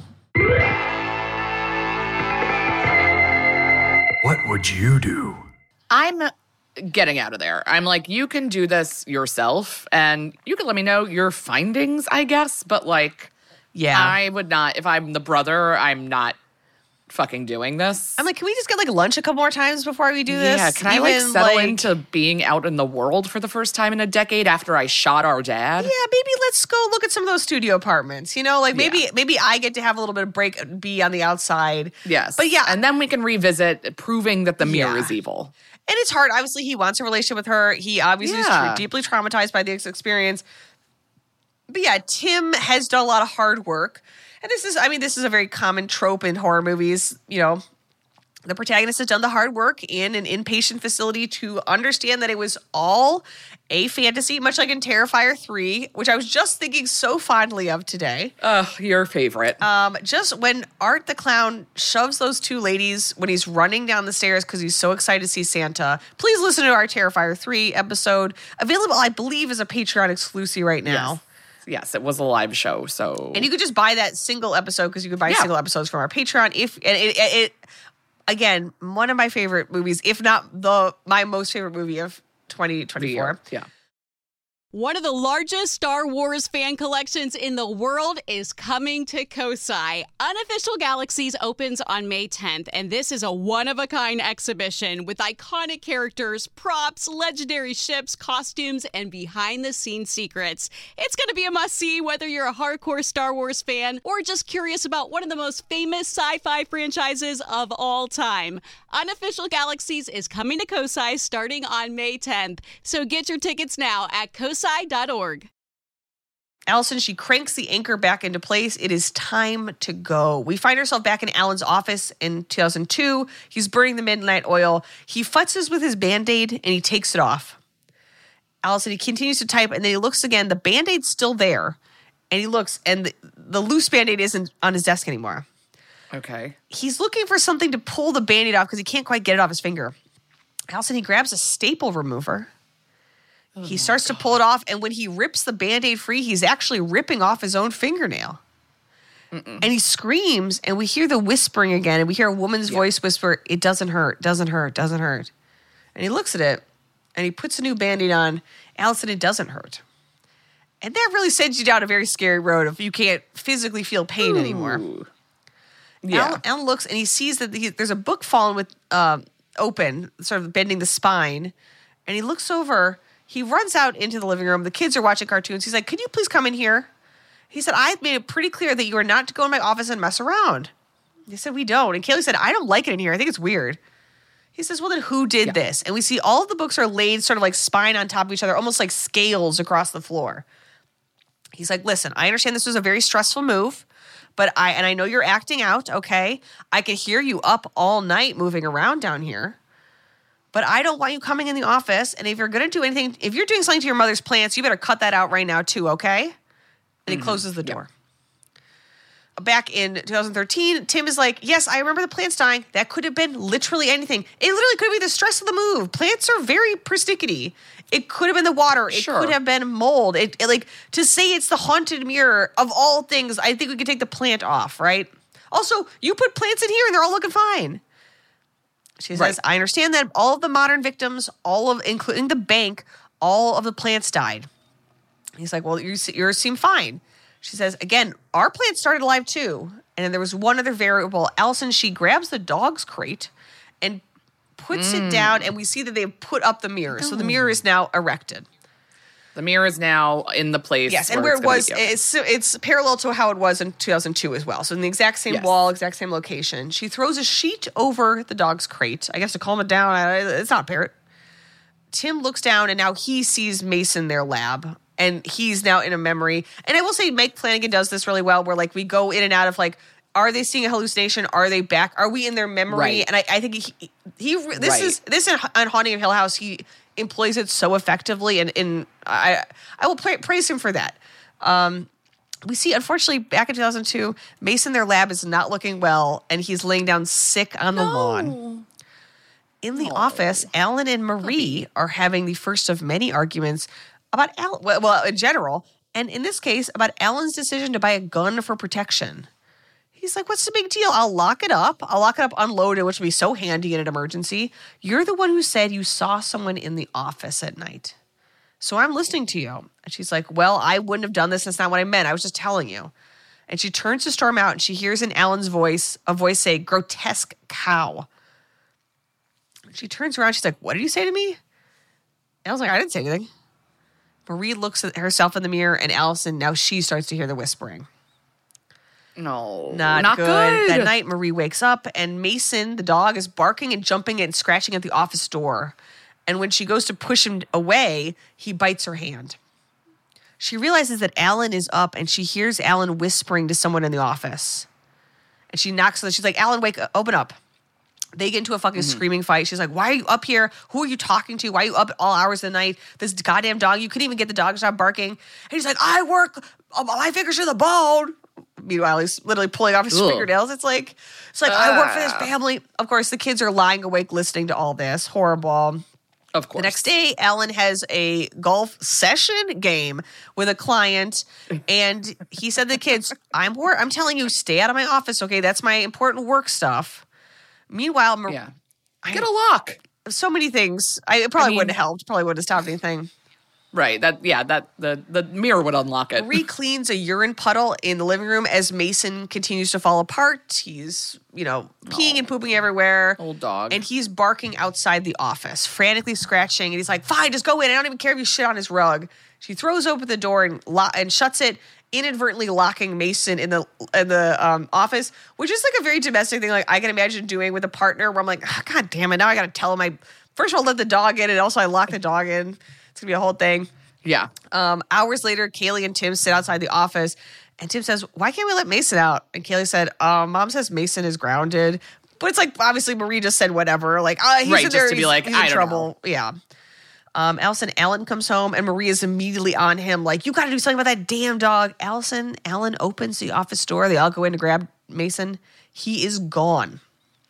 What would you do? I'm getting out of there. I'm like, you can do this yourself, and you can let me know your findings, I guess. But like, I would not, if I'm the brother, I'm not fucking doing this. I'm like, can we just get like lunch a couple more times before we do this? Yeah, can I like settle into being out in the world for the first time in a decade after I shot our dad? Yeah, maybe let's go look at some of those studio apartments. You know, like maybe I get to have a little bit of break, be on the outside. Yes. But yeah. And then we can revisit proving that the mirror is evil. And it's hard. Obviously, he wants a relationship with her. He obviously is deeply traumatized by this experience. But yeah, Tim has done a lot of hard work. And this is a very common trope in horror movies. You know, the protagonist has done the hard work in an inpatient facility to understand that it was all a fantasy, much like in Terrifier 3, which I was just thinking so fondly of today. Your favorite. Just when Art the Clown shoves those two ladies when he's running down the stairs because he's so excited to see Santa. Please listen to our Terrifier 3 episode. Available, I believe, as a Patreon exclusive right now. Yes, it was a live show, so... And you could just buy that single episode because you could buy single episodes from our Patreon. Again, one of my favorite movies, if not my most favorite movie of 2024. Yeah. One of the largest Star Wars fan collections in the world is coming to Kosai. Unofficial Galaxies opens on May 10th, and this is a one-of-a-kind exhibition with iconic characters, props, legendary ships, costumes, and behind-the-scenes secrets. It's going to be a must-see whether you're a hardcore Star Wars fan or just curious about one of the most famous sci-fi franchises of all time. Unofficial Galaxies is coming to Kosai starting on May 10th, so get your tickets now at kosai.org. Allison, she cranks the anchor back into place. It is time to go. We find ourselves back in Alan's office in 2002. He's burning the midnight oil. He futzes with his Band-Aid and he takes it off. Allison, he continues to type and then he looks again. The Band-Aid's still there. And he looks and the loose Band-Aid isn't on his desk anymore. Okay. He's looking for something to pull the Band-Aid off because he can't quite get it off his finger. Allison, he grabs a staple remover. He starts to pull it off, and when he rips the Band-Aid free, he's actually ripping off his own fingernail. And he screams, and we hear the whispering again, and we hear a woman's voice whisper, "It doesn't hurt, doesn't hurt, doesn't hurt." And he looks at it, and he puts a new Band-Aid on. Allison, it doesn't hurt. And that really sends you down a very scary road if you can't physically feel pain anymore. Yeah. Alan looks, and he sees that there's a book fallen with open, sort of bending the spine, and he looks over. He runs out into the living room. The kids are watching cartoons. He's like, "Could you please come in here?" He said, "I've made it pretty clear that you are not to go in my office and mess around." They said, "We don't." And Kaylee said, "I don't like it in here. I think it's weird." He says, "Well, then who did this?" And we see all of the books are laid sort of like spine on top of each other, almost like scales across the floor. He's like, "Listen, I understand this was a very stressful move, but I know you're acting out, okay? I can hear you up all night moving around down here. But I don't want you coming in the office. And if you're going to do anything, if you're doing something to your mother's plants, you better cut that out right now too, okay?" And he closes the door. Back in 2013, Tim is like, "Yes, I remember the plants dying. That could have been literally anything. It literally could be the stress of the move. Plants are very persnickety. It could have been the water. It could have been mold. It like to say it's the haunted mirror of all things. I think we could take the plant off, right? Also, you put plants in here and they're all looking fine." She says, "I understand that all of the modern victims, including the bank, all of the plants died. He's like, well, yours seem fine. She says, again, our plants started alive too. And then there was one other variable. Allison, she grabs the dog's crate and puts it down, and we see that they've put up the mirror. So the mirror is now erected. The mirror is now in the place. Yes, and where it was, it's parallel to how it was in 2002 as well. So in the exact same wall, exact same location. She throws a sheet over the dog's crate, I guess to calm it down. It's not a parrot. Tim looks down, and now he sees Mason in their lab, and he's now in a memory. And I will say Mike Flanagan does this really well, where like we go in and out of like, are they seeing a hallucination? Are they back? Are we in their memory? Right. And I think this on Haunting of Hill House, he employs it so effectively, and I will praise him for that. We see, unfortunately, back in 2002, Mason, their lab, is not looking well, and he's laying down sick on the lawn. In the office, Alan and Marie are having the first of many arguments about Alan, well, in general, and in this case, about Alan's decision to buy a gun for protection. He's like, what's the big deal? I'll lock it up, unload it, which would be so handy in an emergency. You're the one who said you saw someone in the office at night. So I'm listening to you. And she's like, well, I wouldn't have done this. That's not what I meant. I was just telling you. And she turns to storm out, and she hears in Alan's voice, a voice say, grotesque cow. She turns around. She's like, what did you say to me? And I was like, I didn't say anything. Marie looks at herself in the mirror, and Allison, now she starts to hear the whispering. No. Not good. That night, Marie wakes up, and Mason, the dog, is barking and jumping and scratching at the office door. And when she goes to push him away, he bites her hand. She realizes that Alan is up, and she hears Alan whispering to someone in the office. And she knocks on. She's like, Alan, wake up, open up. They get into a fucking screaming fight. She's like, why are you up here? Who are you talking to? Why are you up at all hours of the night? This goddamn dog, you couldn't even get the dog to stop barking. And he's like, I work my fingers to the bone. Meanwhile, he's literally pulling off his fingernails. It's like I work for this family. Of course, the kids are lying awake listening to all this. Horrible. Of course. The next day, Alan has a golf session game with a client, and he said to the kids, I'm telling you, stay out of my office, okay? That's my important work stuff. Meanwhile, get a lock. So many things. It probably wouldn't have helped. Probably wouldn't have stopped anything. Right. The mirror would unlock it. Marie cleans a urine puddle in the living room as Mason continues to fall apart. He's, peeing and pooping everywhere. Old dog. And he's barking outside the office, frantically scratching. And he's like, fine, just go in. I don't even care if you shit on his rug. She throws open the door and shuts it, inadvertently locking Mason in the office, which is like a very domestic thing. Like I can imagine doing with a partner where I'm like, oh, God damn it. Now I got to tell him first of all, let the dog in, and also I lock the dog in. It's going to be a whole thing. Yeah. Hours later, Kaylee and Tim sit outside the office, and Tim says, why can't we let Mason out? And Kaylee said, Mom says Mason is grounded. But it's like, obviously, Marie just said whatever. Like, he's right, in there, just to be like, he's I in don't trouble. know. Yeah. Alan comes home, and Marie is immediately on him, like, you got to do something about that damn dog. Alan opens the office door. They all go in to grab Mason. He is gone.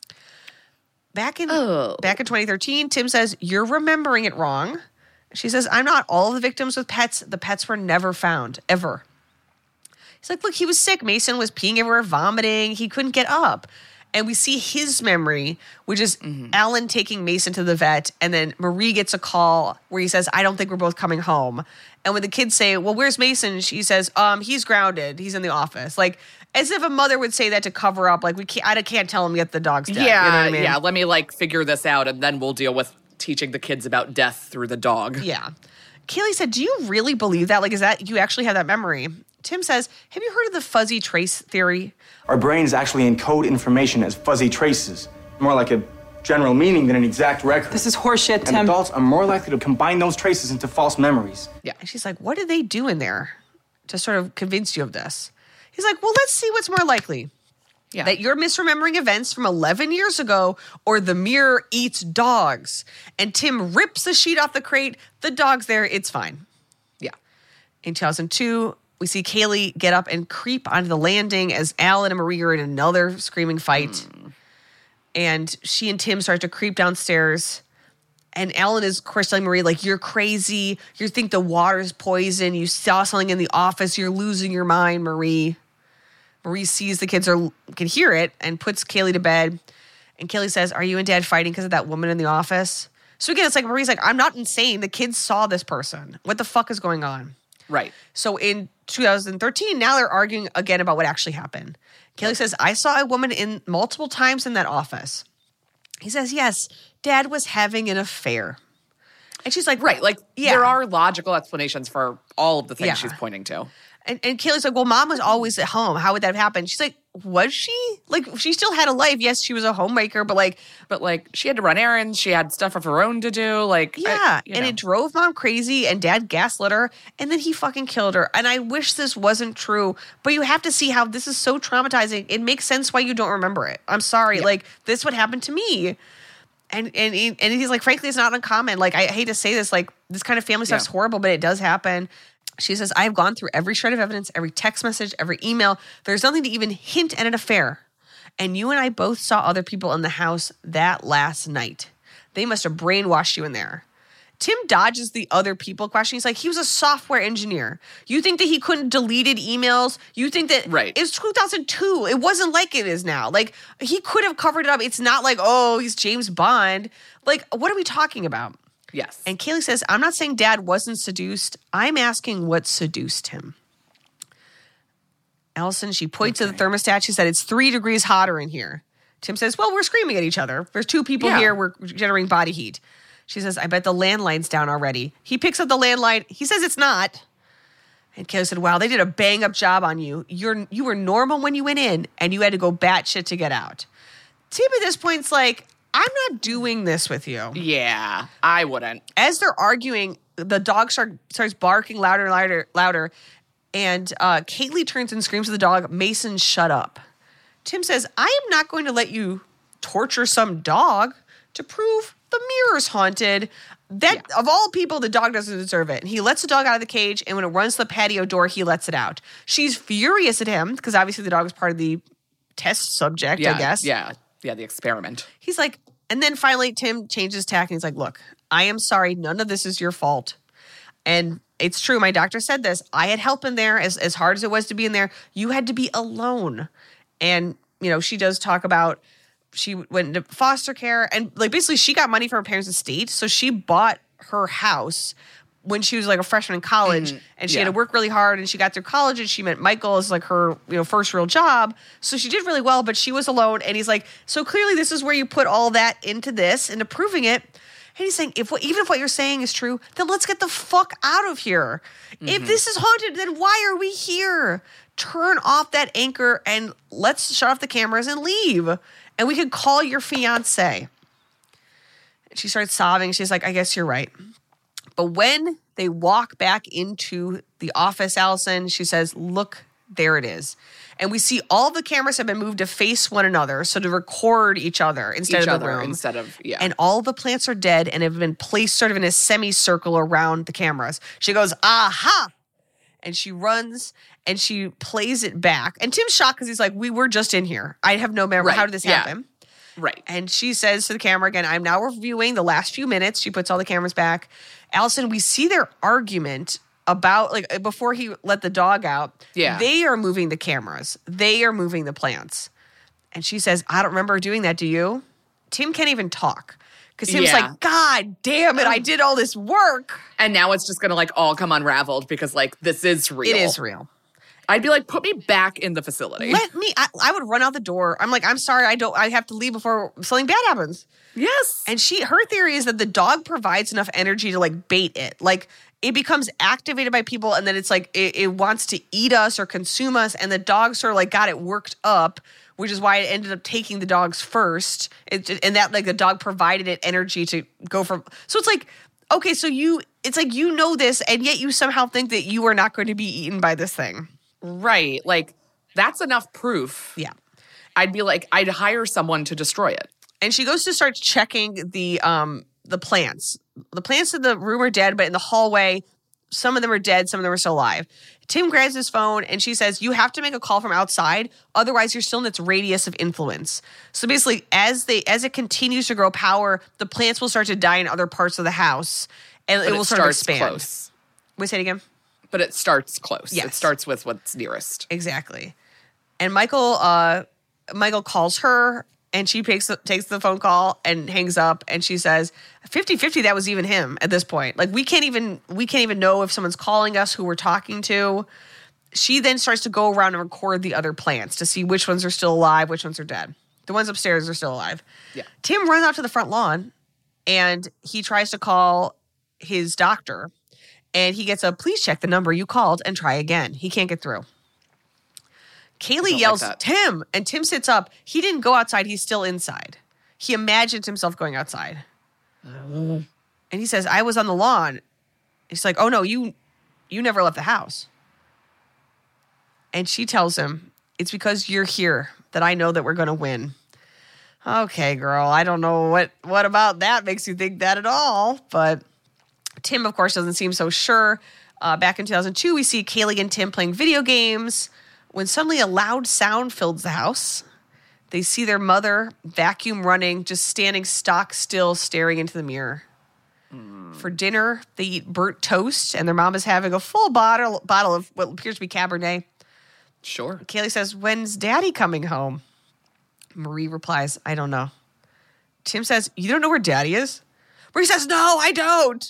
Back in 2013, Tim says, you're remembering it wrong. She says, I'm not all of the victims with pets. The pets were never found, ever. He's like, look, he was sick. Mason was peeing everywhere, vomiting. He couldn't get up. And we see his memory, which is Alan taking Mason to the vet. And then Marie gets a call where he says, I don't think we're both coming home. And when the kids say, well, where's Mason? She says, he's grounded. He's in the office. Like, as if a mother would say that to cover up. Like, I can't tell him yet the dog's dead. Yeah, you know what I mean? yeah. Let me, figure this out, and then we'll deal with teaching the kids about death through the dog. Yeah. Kaylee said, do you really believe that? Like, is that, you actually have that memory? Tim says, have you heard of the fuzzy trace theory? Our brains actually encode information as fuzzy traces, more like a general meaning than an exact record. This is horseshit, Tim. And adults are more likely to combine those traces into false memories. Yeah. And she's like, what did they do in there to sort of convince you of this? He's like, well, let's see what's more likely. Yeah. That you're misremembering events from 11 years ago, or the mirror eats dogs. And Tim rips the sheet off the crate. The dog's there. It's fine. Yeah. In 2002, we see Kaylee get up and creep onto the landing as Alan and Marie are in another screaming fight. And she and Tim start to creep downstairs. And Alan is, of course, telling Marie, like, you're crazy. You think the water's poison. You saw something in the office. You're losing your mind, Marie. Marie sees the kids can hear it and puts Kaylee to bed. And Kaylee says, are you and Dad fighting because of that woman in the office? So again, it's like Marie's like, I'm not insane. The kids saw this person. What the fuck is going on? Right. So in 2013, now they're arguing again about what actually happened. Kaylee says, I saw a woman in multiple times in that office. He says, yes, Dad was having an affair. And she's like, Right. Like, yeah. there are logical explanations for all of the things Yeah. she's pointing to. And Kaylee's like, well, Mom was always at home. How would that have happened? She's like, was she? Like, she still had a life. Yes, she was a homemaker, but like, But, like, she had to run errands. She had stuff of her own to do. Like, yeah. you And know. it drove Mom crazy, and Dad gaslit her, and then he fucking killed her. And I wish this wasn't true, but you have to see how this is so traumatizing. It makes sense why you don't remember it. I'm sorry. Like, this would happen to me. And he's like, frankly, it's not uncommon. Like, I hate to say this, like, this kind of family stuff's horrible, but it does happen. She says, I have gone through every shred of evidence, every text message, every email. There's nothing to even hint at an affair. And you and I both saw other people in the house that last night. They must have brainwashed you in there. Tim dodges the other people question. He's like, he was a software engineer. You think that he couldn't deleted emails? You think that it's 2002. It wasn't like it is now. Like, he could have covered it up. It's not like, oh, he's James Bond. Like, what are we talking about? Yes. And Kaylee says, I'm not saying Dad wasn't seduced. I'm asking what seduced him. Allison, she points to the thermostat. She said, it's 3 degrees hotter in here. Tim says, well, we're screaming at each other. There's 2 people here. We're generating body heat. She says, I bet the landline's down already. He picks up the landline. He says it's not. And Kaylee said, wow, they did a bang-up job on you. You were normal when you went in, and you had to go batshit to get out. Tim at this point's like, I'm not doing this with you. Yeah, I wouldn't. As they're arguing, the dog starts barking louder and louder. And Kaylee turns and screams to the dog, Mason, shut up. Tim says, I am not going to let you torture some dog to prove the mirror's haunted. Of all people, the dog doesn't deserve it. And he lets the dog out of the cage, and when it runs to the patio door, he lets it out. She's furious at him, because obviously the dog was part of the test subject, I guess. Yeah, the experiment. He's like, and then finally Tim changes tack, and he's like, look, I am sorry. None of this is your fault. And it's true. My doctor said this. I had help in there as hard as it was to be in there. You had to be alone. And, you know, she does talk about she went into foster care, and like basically she got money from her parents' estate. So she bought her house when she was like a freshman in college, and she had to work really hard, and she got through college, and she met Michael as like her, you know, first real job. So she did really well, but she was alone. And he's like, so clearly this is where you put all that into this, into proving it. And he's saying, even if what you're saying is true, then let's get the fuck out of here. If this is haunted, then why are we here? Turn off that anchor and let's shut off the cameras and leave. And we could call your fiance. She starts sobbing. She's like, I guess you're right. But when they walk back into the office, Allison, she says, look, there it is. And we see all the cameras have been moved to face one another, so to record each other instead of the room. And all the plants are dead and have been placed sort of in a semicircle around the cameras. She goes, aha! And she runs and she plays it back. And Tim's shocked because he's like, we were just in here. I have no memory. How did this happen? Right. And she says to the camera again, I'm now reviewing the last few minutes. She puts all the cameras back. Allison, we see their argument about, like, before he let the dog out. Yeah. They are moving the cameras. They are moving the plants. And she says, I don't remember doing that. Do you? Tim can't even talk. Because Tim's like, God damn it, I did all this work. And now it's just going to, like, all come unraveled because, like, this is real. It is real. I'd be like, put me back in the facility. I would run out the door. I'm like, I'm sorry, I have to leave before something bad happens. Yes. And her theory is that the dog provides enough energy to like bait it. Like it becomes activated by people and then it's like it wants to eat us or consume us. And the dog sort of like got it worked up, which is why it ended up taking the dogs first. And that like the dog provided it energy to go from. So it's like, okay, so it's like you know this and yet you somehow think that you are not going to be eaten by this thing. Right. Like that's enough proof. Yeah. I'd be like, I'd hire someone to destroy it. And she goes to start checking the plants. The plants in the room are dead, but in the hallway, some of them are dead, some of them are still alive. Tim grabs his phone and she says, you have to make a call from outside, otherwise you're still in its radius of influence. So basically, as it continues to grow power, the plants will start to die in other parts of the house, and it will start to expand. Close. Wait, say it again? But it starts close. Yes. It starts with what's nearest. Exactly. And Michael calls her And she takes the phone call and hangs up, and she says, 50-50, that was even him at this point. Like, we can't even know if someone's calling us who we're talking to. She then starts to go around and record the other plants to see which ones are still alive, which ones are dead. The ones upstairs are still alive. Yeah. Tim runs out to the front lawn, and he tries to call his doctor, and he gets a, please check the number you called and try again. He can't get through. Kaylee yells, Tim, and Tim sits up. He didn't go outside. He's still inside. He imagined himself going outside. And he says, I was on the lawn. He's like, oh, no, you never left the house. And she tells him, it's because you're here that I know that we're going to win. Okay, girl, I don't know what about that makes you think that at all. But Tim, of course, doesn't seem so sure. Back in 2002, we see Kaylee and Tim playing video games when suddenly a loud sound fills the house. They see their mother, vacuum running, just standing stock still, staring into the mirror. For dinner, they eat burnt toast, and their mom is having a full bottle of what appears to be Cabernet. Sure. Kaylee says, when's Daddy coming home? Marie replies, I don't know. Tim says, you don't know where Daddy is? Marie says, no, I don't.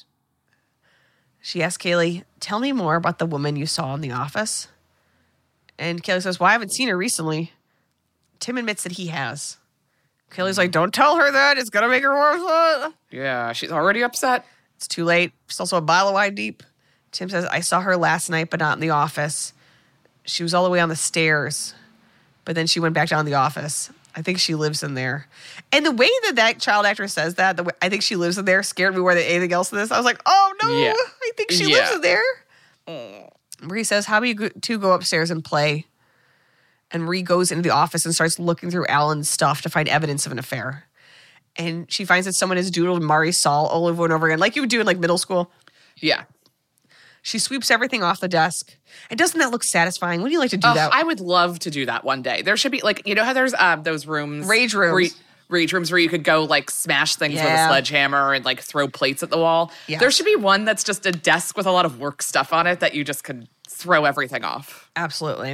She asks Kaylee, tell me more about the woman you saw in the office. And Kaylee says, well, I haven't seen her recently. Tim admits that he has. Kaylee's like, don't tell her that. It's going to make her more upset. Yeah, she's already upset. It's too late. She's also a bottle of wine deep. Tim says, I saw her last night, but not in the office. She was all the way on the stairs, but then she went back down to the office. I think she lives in there. And the way that child actor says that, I think she lives in there, scared me more than anything else in this. I was like, oh, no, yeah. I think she lives in there. Marie says, how about you two go upstairs and play? And Marie goes into the office and starts looking through Alan's stuff to find evidence of an affair. And she finds that someone has doodled Mari Saul all over and over again, like you would do in like middle school. Yeah. She sweeps everything off the desk. And doesn't that look satisfying? Wouldn't you like to do that? I would love to do that one day. There should be, like, you know how there's those rooms? Rage rooms. Rage rooms where you could go, like, smash things with a sledgehammer and, like, throw plates at the wall. Yes. There should be one that's just a desk with a lot of work stuff on it that you just could throw everything off. Absolutely.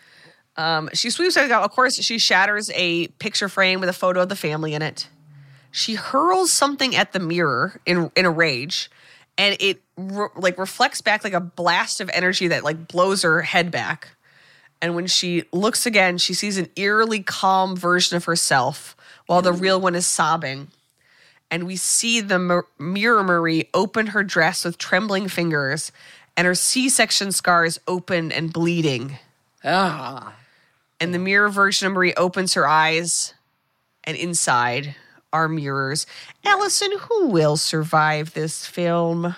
She sweeps everything out. Of course, she shatters a picture frame with a photo of the family in it. She hurls something at the mirror in a rage, and it reflects back like a blast of energy that like blows her head back. And when she looks again, she sees an eerily calm version of herself while the real one is sobbing. And we see the mirror Marie open her dress with trembling fingers, and her C-section scars open and bleeding. Ah. And the mirror version of Marie opens her eyes, and inside are mirrors. Allison, who will survive this film?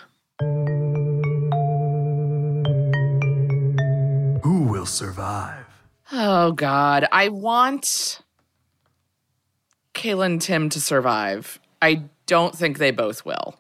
Who will survive? Oh, God. I want Kayla and Tim to survive. I don't think they both will.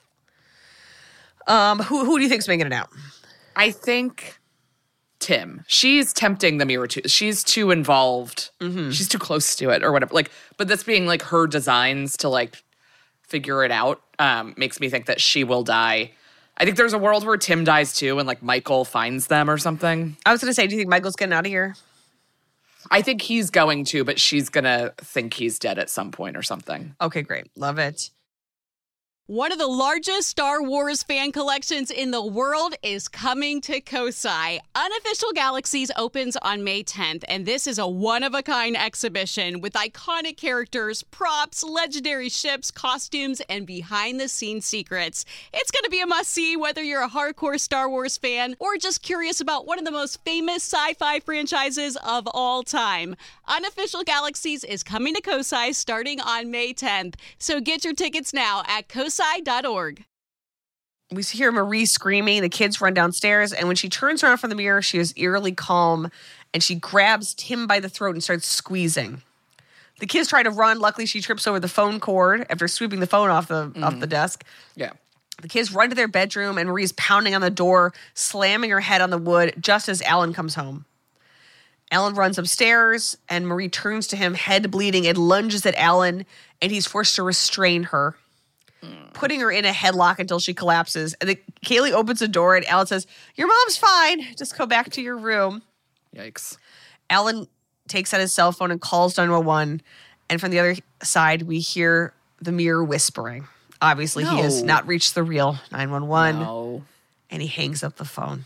Who do you think's making it out? I think Tim. She's tempting the mirror too. She's too involved. Mm-hmm. She's too close to it or whatever. Like, but this being like her designs to like figure it out makes me think that she will die. I think there's a world where Tim dies too and like Michael finds them or something. I was going to say, do you think Michael's getting out of here? I think he's going to, but she's going to think he's dead at some point or something. Okay, great. Love it. One of the largest Star Wars fan collections in the world is coming to Kosai. Unofficial Galaxies opens on May 10th, and this is a one-of-a-kind exhibition with iconic characters, props, legendary ships, costumes, and behind-the-scenes secrets. It's going to be a must-see whether you're a hardcore Star Wars fan or just curious about one of the most famous sci-fi franchises of all time. Unofficial Galaxies is coming to Kosai starting on May 10th, so get your tickets now at kosai.org. We hear Marie screaming. The kids run downstairs, and when she turns around from the mirror, she is eerily calm, and she grabs Tim by the throat and starts squeezing. The kids try to run. Luckily, she trips over the phone cord after sweeping the phone off the desk. Yeah. The kids run to their bedroom, and Marie's pounding on the door, slamming her head on the wood just as Alan comes home. Alan runs upstairs, and Marie turns to him, head bleeding, and lunges at Alan, and he's forced to restrain her, putting her in a headlock until she collapses. And Kaylee opens the door, and Alan says, "Your mom's fine. Just go back to your room." Yikes. Alan takes out his cell phone and calls 911, And from the other side, we hear the mirror whispering. Obviously, he has not reached the real 911. No. And he hangs up the phone.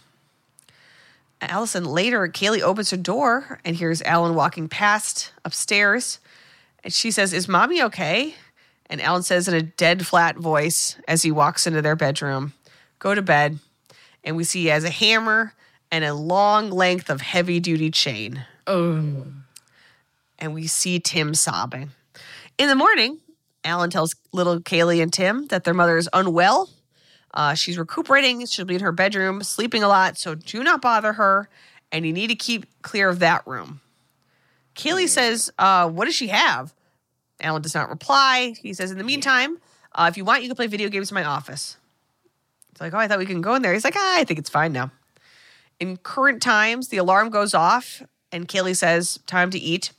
Allison, later, Kaylee opens her door and hears Alan walking past upstairs. And she says, "Is Mommy okay?" And Alan says in a dead flat voice as he walks into their bedroom, "Go to bed." And we see he has a hammer and a long length of heavy-duty chain. Oh. And we see Tim sobbing. In the morning, Alan tells little Kaylee and Tim that their mother is unwell. She's recuperating. She'll be in her bedroom, sleeping a lot, so do not bother her, and you need to keep clear of that room. Kaylee says, "What does she have?" Alan does not reply. He says, "In the meantime, if you want, you can play video games in my office." It's like, "Oh, I thought we can go in there." He's like, "I think it's fine now." In current times, the alarm goes off, and Kaylee says, "Time to eat."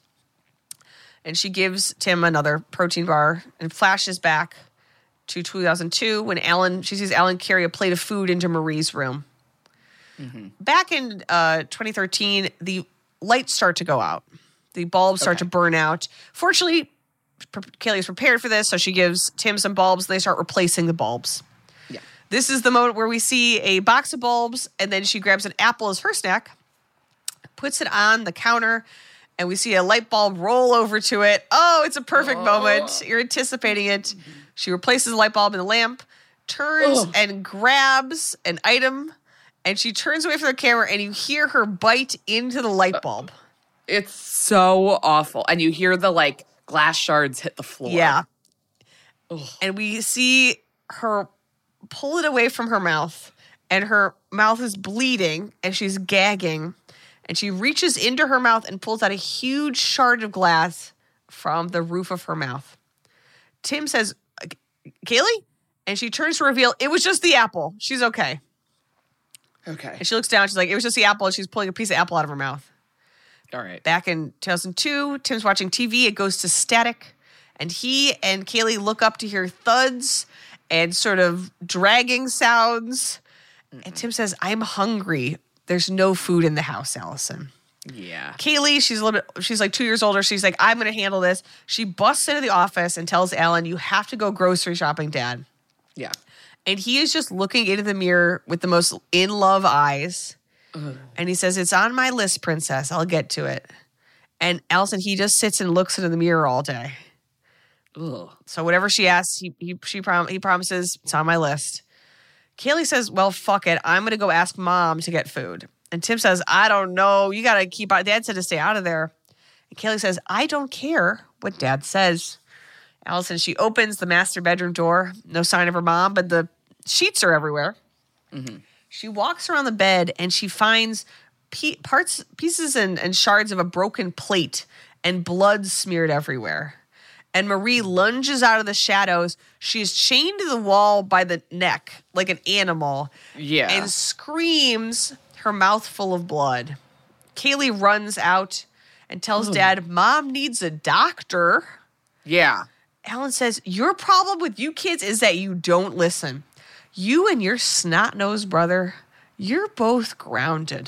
And she gives Tim another protein bar and flashes back to 2002 when she sees Alan carry a plate of food into Marie's room. Mm-hmm. Back in 2013, the lights start to go out. The bulbs start to burn out. Fortunately, Kaylee is prepared for this, so she gives Tim some bulbs. They start replacing the bulbs. Yeah. This is the moment where we see a box of bulbs, and then she grabs an apple as her snack, puts it on the counter, and we see a light bulb roll over to it. Oh, it's a perfect moment. You're anticipating it. She replaces the light bulb in the lamp, turns and grabs an item, and she turns away from the camera, and you hear her bite into the light bulb. It's so awful. And you hear the, like, glass shards hit the floor. Yeah. Ugh. And we see her pull it away from her mouth, and her mouth is bleeding, and she's gagging. And she reaches into her mouth and pulls out a huge shard of glass from the roof of her mouth. Tim says, "Kaylee?" And she turns to reveal it was just the apple. She's okay. Okay. And she looks down. She's like, "It was just the apple." And she's pulling a piece of apple out of her mouth. All right. Back in 2002, Tim's watching TV. It goes to static. And he and Kaylee look up to hear thuds and sort of dragging sounds. And Tim says, "I'm hungry. There's no food in the house, Allison." Yeah. Kaylee, she's like 2 years older. She's like, "I'm going to handle this." She busts into the office and tells Alan, "You have to go grocery shopping, Dad." Yeah. And he is just looking into the mirror with the most in-love eyes. And he says, "It's on my list, Princess. I'll get to it." And Allison, he just sits and looks into the mirror all day. Ugh. So whatever she asks, he promises it's on my list. Kaylee says, "Well, fuck it. I'm going to go ask Mom to get food." And Tim says, "I don't know. You got to keep out. Dad said to stay out of there." And Kaylee says, "I don't care what Dad says." Allison, she opens the master bedroom door. No sign of her mom, but the sheets are everywhere. Mm-hmm. She walks around the bed and she finds pieces and shards of a broken plate and blood smeared everywhere. And Marie lunges out of the shadows. She is chained to the wall by the neck like an animal. Yeah. And screams, her mouth full of blood. Kaylee runs out and tells Dad, "Mom needs a doctor." Yeah. Alan says, "Your problem with you kids is that you don't listen. You and your snot-nosed brother, you're both grounded."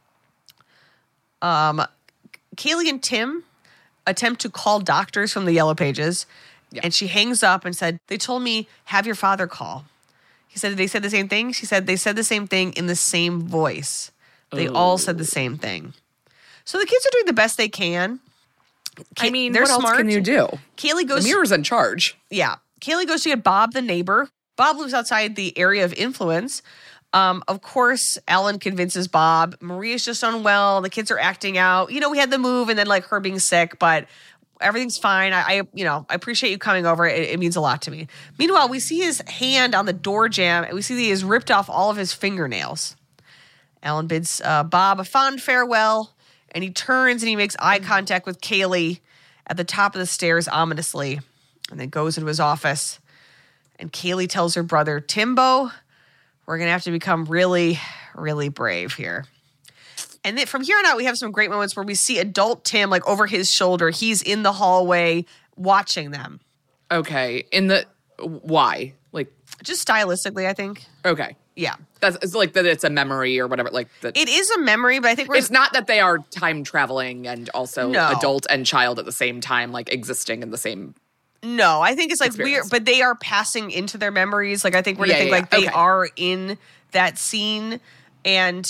Kaylee and Tim attempt to call doctors from the Yellow Pages, and she hangs up and said, "They told me, have your father call." He said, "They said the same thing?" She said, "They said the same thing in the same voice. They all said the same thing." So the kids are doing the best they can. I mean, they're what else smart. can you do? Kaylee goes... The mirror's in charge. Yeah. Kaylee goes to get Bob, the neighbor. Bob lives outside the area of influence. Of course, Alan convinces Bob. Maria's just unwell. The kids are acting out. You know, we had the move and then like her being sick, but everything's fine. I appreciate you coming over. It means a lot to me. Meanwhile, we see his hand on the door jamb and we see that he has ripped off all of his fingernails. Alan bids Bob a fond farewell and he turns and he makes eye contact with Kaylee at the top of the stairs ominously and then goes into his office. And Kaylee tells her brother, "Timbo, we're going to have to become really, really brave here." And then from here on out, we have some great moments where we see adult Tim, like over his shoulder. He's in the hallway watching them. Okay. Why? Like, Just stylistically, I think. okay. Yeah. It's like that it's a memory or whatever. Like that. It is a memory, but I think It's not that they are time traveling and also No. adult and child at the same time, like existing in the same. No, I think it's like Experience. weird, but they are passing into their memories. Like I think we're Yeah, to think yeah, like they okay. are in that scene, and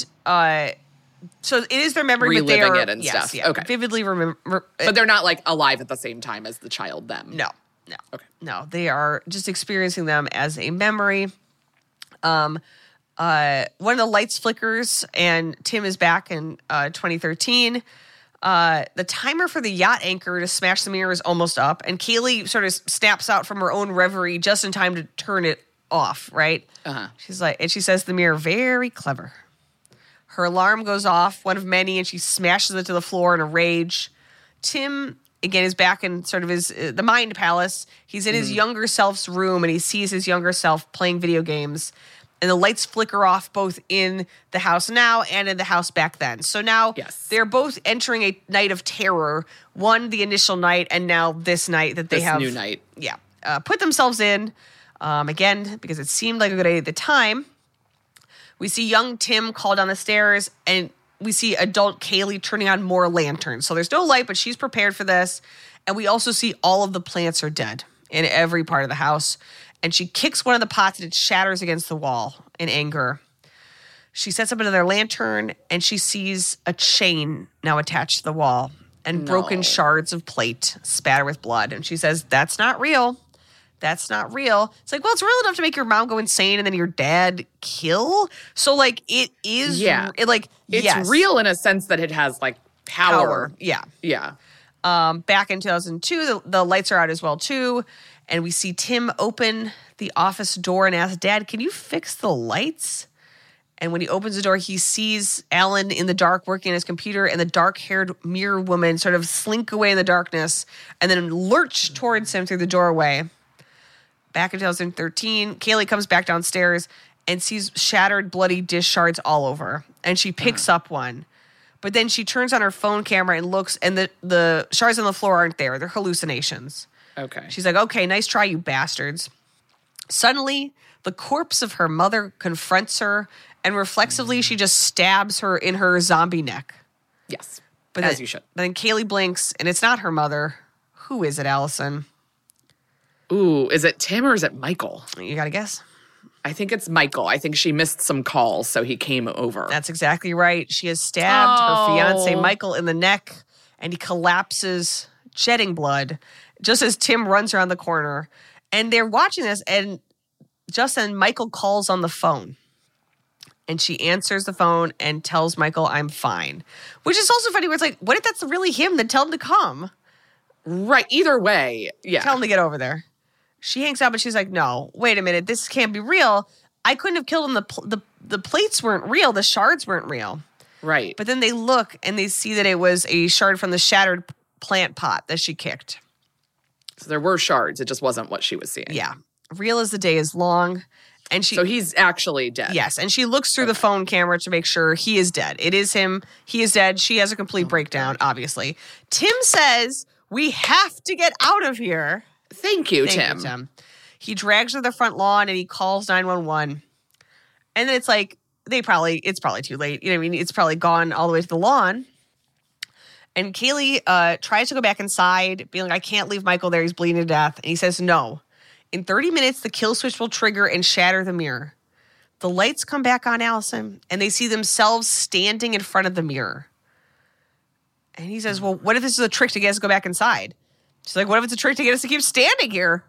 so it is their memory, but they Reliving are it and yes, stuff. yeah, Okay. vividly remember. But they're not like alive at the same time as the child them. No. Okay. No, they are just experiencing them as a memory. One of the lights flickers, and Tim is back in 2013. The timer for the yacht anchor to smash the mirror is almost up, and Kaylee sort of snaps out from her own reverie just in time to turn it off, right? She's like, and she says to the mirror, very clever. Her alarm goes off, one of many, and she smashes it to the floor in a rage. Tim, again, is back in sort of his the mind palace. He's in his younger self's room, and he sees his younger self playing video games. And the lights flicker off both in the house now and in the house back then. So now they're both entering a night of terror. One, the initial night, and now this night that they This have. new night. Yeah. Put themselves in, again, because it seemed like a good idea at the time. We see young Tim call down the stairs, and we see adult Kaylee turning on more lanterns. So there's no light, but she's prepared for this. And we also see all of the plants are dead in every part of the house. And she kicks one of the pots and it shatters against the wall in anger. She sets up another lantern and she sees a chain now attached to the wall and broken shards of plate spatter with blood. And she says, that's not real. That's not real. It's like, well, it's real enough to make your mom go insane and then your dad kill. So like it is, Yeah. It's real in a sense that it has like power. Yeah. Yeah. Back in 2002, the lights are out as well too. And we see Tim open the office door and ask, Dad, can you fix the lights? And when he opens the door, he sees Alan in the dark working on his computer, and the dark-haired mirror woman sort of slink away in the darkness and then lurch towards him through the doorway. Back in 2013, Kaylee comes back downstairs and sees shattered, bloody dish shards all over. And she picks up one. But then she turns on her phone camera and looks, and the shards on the floor aren't there. They're hallucinations. Okay. She's like, okay, nice try, you bastards. Suddenly, the corpse of her mother confronts her, and reflexively, she just stabs her in her zombie neck. Yes. But As then, you should. But then Kaylee blinks, and it's not her mother. Who is it, Allison? Ooh, is it Tim or is it Michael? You got to guess. I think it's Michael. I think she missed some calls, so he came over. That's exactly right. She has stabbed her fiance, Oh. Michael, in the neck, and he collapses, shedding blood, just as Tim runs around the corner. And they're watching this, and just then Michael calls on the phone. And she answers the phone and tells Michael, I'm fine. Which is also funny, where it's like, what if that's really him? Then tell him to come. Right. Either way. Yeah. Tell him to get over there. She hangs up and she's like, no, wait a minute. This can't be real. I couldn't have killed him. The plates weren't real. The shards weren't real. Right. But then they look and they see that it was a shard from the shattered plant pot that she kicked. So there were shards. It just wasn't what she was seeing. Yeah. Real as the day is long. And she, So he's actually dead. yes. And she looks through the phone camera to make sure he is dead. It is him. He is dead. She has a complete breakdown, obviously. Tim says, we have to get out of here. Thank you, Thank Tim. you, Tim. He drags her to the front lawn and he calls 911. And then it's like, it's probably too late. You know what I mean? It's probably gone all the way to the lawn. And Kaylee tries to go back inside, being like, I can't leave Michael there. He's bleeding to death. And he says, no. In 30 minutes, the kill switch will trigger and shatter the mirror. The lights come back on, Allison, and they see themselves standing in front of the mirror. And he says, well, what if this is a trick to get us to go back inside? She's like, what if it's a trick to get us to keep standing here?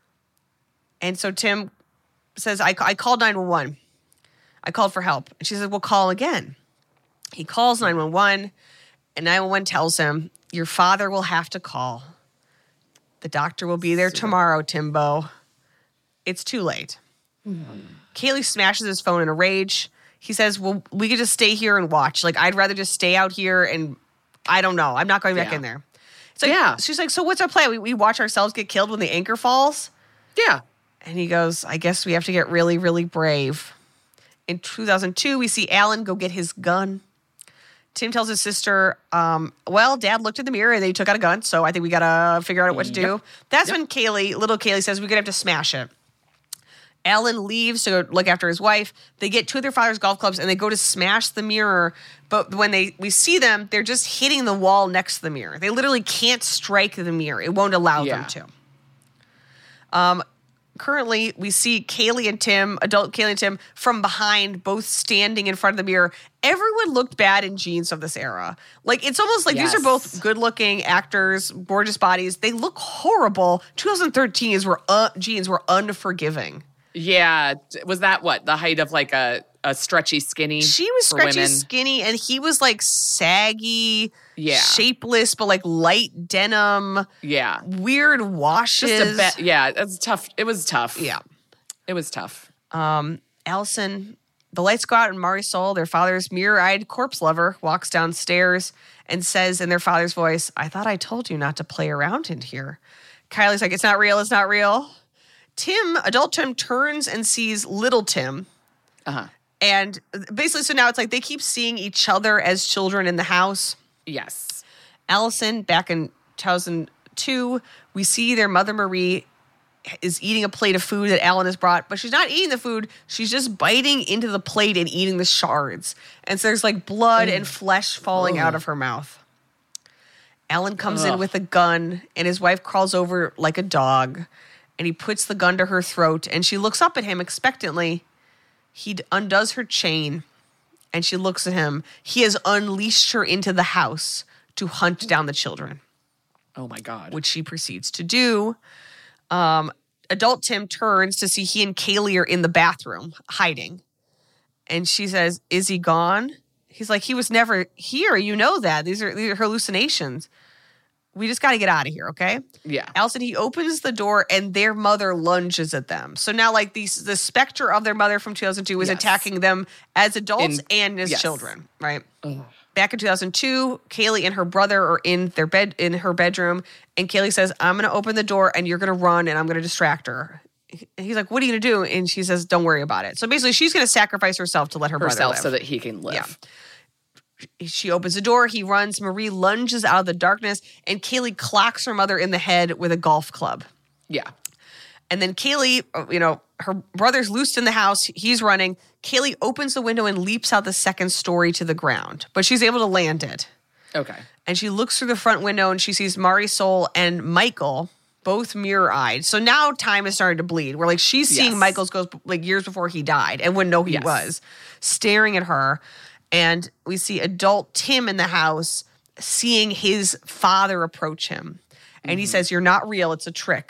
And so Tim says, I called 911. I called for help. And she said, well, call again. He calls 911, and 911 tells him, your father will have to call. The doctor will be there tomorrow, Timbo. It's too late. Kaylee smashes his phone in a rage. He says, well, we could just stay here and watch. Like, I'd rather just stay out here and I don't know. I'm not going back in there. It's like, Yeah. She's like, so what's our plan? We watch ourselves get killed when the anchor falls? Yeah. And he goes, I guess we have to get really, really brave. In 2002, we see Alan go get his gun. Tim tells his sister, well, Dad looked in the mirror and they took out a gun, so I think we got to figure out what to do. That's when little Kaylee says we're going to have to smash it. Alan leaves to go look after his wife. They get two of their father's golf clubs and they go to smash the mirror. But when we see them, they're just hitting the wall next to the mirror. They literally can't strike the mirror. It won't allow them to. Currently, we see Kaylee and Tim, adult Kaylee and Tim, from behind, both standing in front of the mirror. Everyone looked bad in jeans of this era. Like, it's almost like these are both good-looking actors, gorgeous bodies. They look horrible. 2013's jeans were unforgiving. Yeah. Was that what? The height of like a stretchy skinny? She was stretchy women? Skinny, and he was like saggy, shapeless, but like light denim. Yeah. Weird washes. Just it's tough. It was tough. Yeah. It was tough. Allison, the lights go out, and Marisol, their father's mirror-eyed corpse lover, walks downstairs and says in their father's voice, "I thought I told you not to play around in here." Kylie's like, "It's not real, it's not real." Adult Tim turns and sees little Tim. And basically, so now it's like they keep seeing each other as children in the house. Yes. Allison, back in 2002, we see their mother, Marie, is eating a plate of food that Alan has brought, but she's not eating the food. She's just biting into the plate and eating the shards. And so there's like blood and flesh falling out of her mouth. Alan comes in with a gun, and his wife crawls over like a dog, and he puts the gun to her throat, and she looks up at him expectantly. He undoes her chain, and she looks at him. He has unleashed her into the house to hunt down the children. Oh, my God. Which she proceeds to do. Adult Tim turns to see he and Kaylee are in the bathroom, hiding. And she says, "Is he gone?" He's like, "He was never here. You know that. These are hallucinations. We just got to get out of here, okay?" Yeah. Allison, he opens the door, and their mother lunges at them. So now, like, the specter of their mother from 2002 is attacking them as adults and as children, right? Back in 2002, Kaylee and her brother are in her bedroom, and Kaylee says, "I'm going to open the door, and you're going to run, and I'm going to distract her." And he's like, "What are you going to do?" And she says, "Don't worry about it." So basically, she's going to sacrifice herself to let her brother live. So that he can live. Yeah. She opens the door. He runs. Marie lunges out of the darkness, and Kaylee clocks her mother in the head with a golf club. Yeah. And then Kaylee, her brother's loosed in the house. He's running. Kaylee opens the window and leaps out the second story to the ground, but she's able to land it. Okay. And she looks through the front window, and she sees Marisol and Michael, both mirror-eyed. So now time is starting to bleed. Where like she's seeing Michael's ghost like years before he died and wouldn't know who he was, staring at her. And we see adult Tim in the house seeing his father approach him. And he says, "You're not real. It's a trick."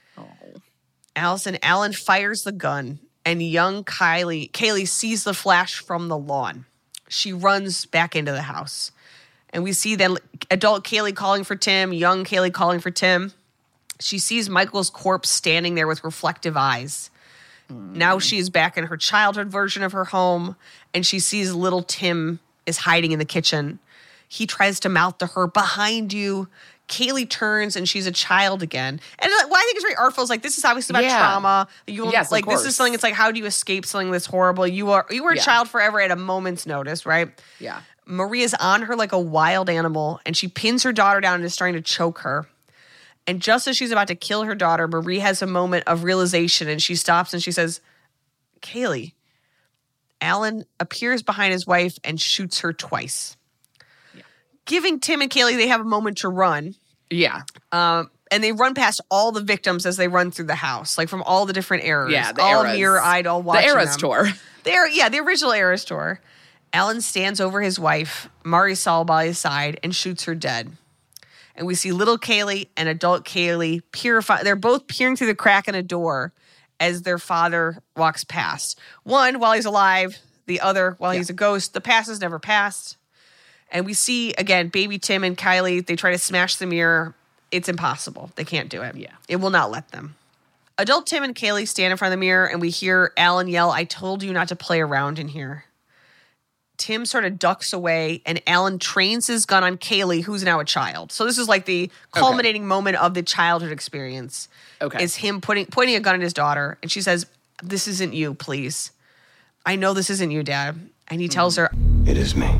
Alan fires the gun, and young Kaylee sees the flash from the lawn. She runs back into the house. And we see then adult Kaylee calling for Tim, young Kaylee calling for Tim. She sees Michael's corpse standing there with reflective eyes. Now she is back in her childhood version of her home, and she sees little Tim is hiding in the kitchen. He tries to mouth to her, "Behind you." Kaylee turns, and she's a child again. And what I think is very artful is like, this is obviously about trauma. Yes, like this is something. It's like, how do you escape something that's horrible? You were a child forever at a moment's notice, right? Yeah. Maria's on her like a wild animal, and she pins her daughter down and is starting to choke her. And just as she's about to kill her daughter, Marie has a moment of realization, and she stops and she says, "Kaylee." Alan appears behind his wife and shoots her twice. Yeah. Giving Tim and Kaylee, they have a moment to run. Yeah. And they run past all the victims as they run through the house, like from all the different eras. Yeah, the all eras. mirror-eyed, all watching the Eras them. tour. The original Eras tour. Alan stands over his wife, Marisol, by his side and shoots her dead. And we see little Kaylee and adult Kaylee they're both peering through the crack in a door as their father walks past. One while he's alive, the other while he's a ghost. The past is never past. And we see, again, baby Tim and Kylie, they try to smash the mirror. It's impossible. They can't do it. Yeah. It will not let them. Adult Tim and Kaylee stand in front of the mirror, and we hear Alan yell, "I told you not to play around in here." Tim sort of ducks away, and Alan trains his gun on Kaylee, who's now a child. So this is like the culminating moment of the childhood experience. Okay. Is him pointing a gun at his daughter, and she says, "This isn't you, please. I know this isn't you, Dad." And he tells her, "It is me.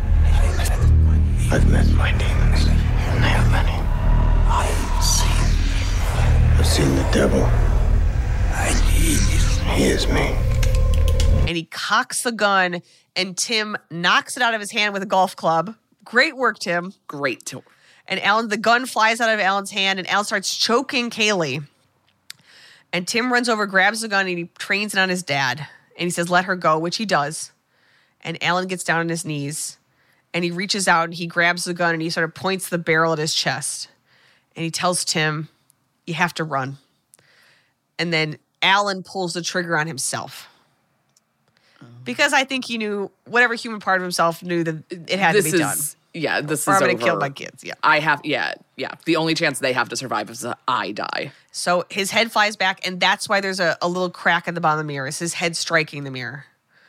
I've met my demons, and they have many. I've seen the devil. He cocks the gun, and Tim knocks it out of his hand with a golf club. Great work, Tim. Great tour. And the gun flies out of Alan's hand, and Alan starts choking Kaylee. And Tim runs over, grabs the gun, and he trains it on his dad. And he says, let her go, which he does. And Alan gets down on his knees, and he reaches out, and he grabs the gun, and he sort of points the barrel at his chest. And he tells Tim, you have to run. And then Alan pulls the trigger on himself. Because I think he knew, whatever human part of himself knew that it had to be done. Yeah, this or is I'm over. going to kill my kids, yeah. Yeah. The only chance they have to survive is that I die. So his head flies back, and that's why there's a little crack at the bottom of the mirror. It's his head striking the mirror.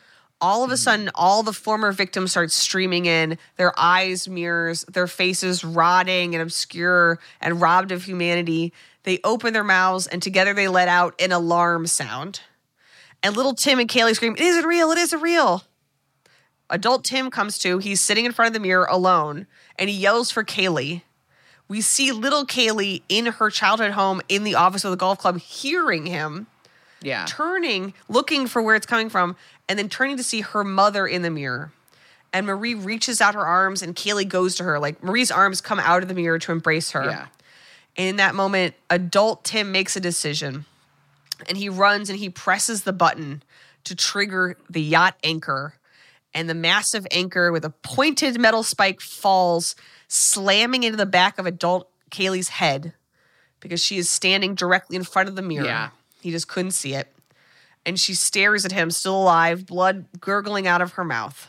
All of a sudden, all the former victims start streaming in, their eyes mirrors, their faces rotting and obscure and robbed of humanity. They open their mouths, and together they let out an alarm sound. And little Tim and Kaylee scream, it isn't real, it isn't real. Adult Tim comes to, he's sitting in front of the mirror alone, and he yells for Kaylee. We see little Kaylee in her childhood home in the office of the golf club, hearing him, turning, looking for where it's coming from, and then turning to see her mother in the mirror. And Marie reaches out her arms, and Kaylee goes to her. Like, Marie's arms come out of the mirror to embrace her. Yeah. And in that moment, adult Tim makes a decision, and he runs and he presses the button to trigger the yacht anchor. And the massive anchor with a pointed metal spike falls, slamming into the back of adult Kaylee's head because she is standing directly in front of the mirror. Yeah. He just couldn't see it. And she stares at him, still alive, blood gurgling out of her mouth.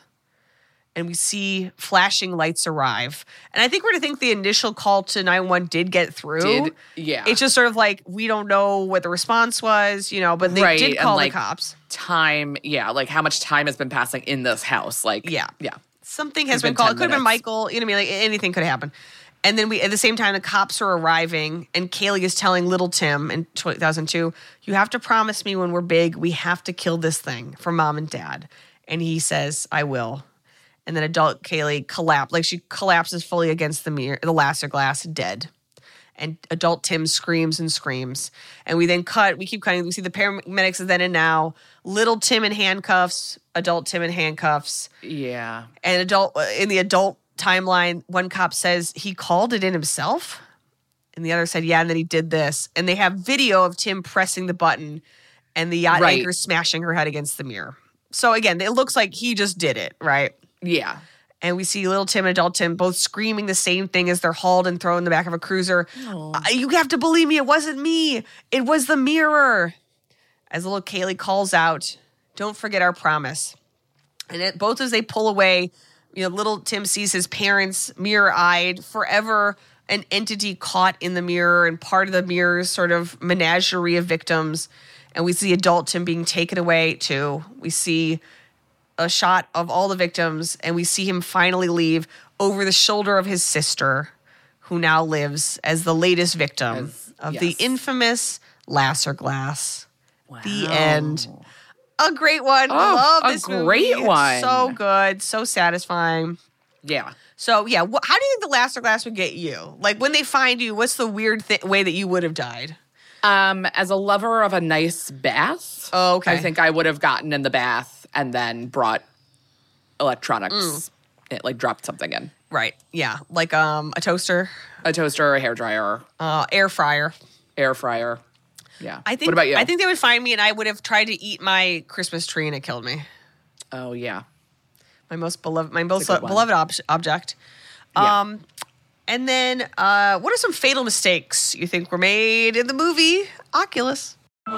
And we see flashing lights arrive. And I think we're to think the initial call to 911 did get through. It's just sort of like, we don't know what the response was, but they did call the cops. Time, like how much time has been passing in this house. Yeah. Something has been called. It could have been Michael. You know what I mean? Like, anything could happen. And then at the same time, the cops are arriving, and Kaylee is telling little Tim in 2002, you have to promise me when we're big, we have to kill this thing for mom and dad. And he says, I will. And then adult Kaylee collapses fully against the mirror, the laser glass, dead. And adult Tim screams and screams. And we then keep cutting. We see the paramedics are then and now. Little Tim in handcuffs, adult Tim in handcuffs. Yeah. And in the adult timeline, one cop says he called it in himself. And the other said, yeah, and then he did this. And they have video of Tim pressing the button and the yacht anchor smashing her head against the mirror. So again, it looks like he just did it, right? Yeah. And we see little Tim and adult Tim both screaming the same thing as they're hauled and thrown in the back of a cruiser. You have to believe me, it wasn't me. It was the mirror. As little Kaylee calls out, don't forget our promise. And both as they pull away, little Tim sees his parents mirror-eyed, forever an entity caught in the mirror and part of the mirror's sort of menagerie of victims. And we see adult Tim being taken away too. We see a shot of all the victims, and we see him finally leave over the shoulder of his sister, who now lives as the latest victim of the infamous Lasser Glass. Wow. The end. A great one. Love this movie. A great one. So good. So satisfying. Yeah. So, yeah, how do you think the Lasser Glass would get you? Like, when they find you, what's the weird way that you would have died? As a lover of a nice bath, I think I would have gotten in the bath and then brought electronics, dropped something in. Right, yeah. Like a toaster. A toaster, a hairdryer. Air fryer. Air fryer. Yeah. What about you? I think they would find me and I would have tried to eat my Christmas tree and it killed me. Oh, yeah. My most beloved object. Yeah. And then, what are some fatal mistakes you think were made in the movie Oculus?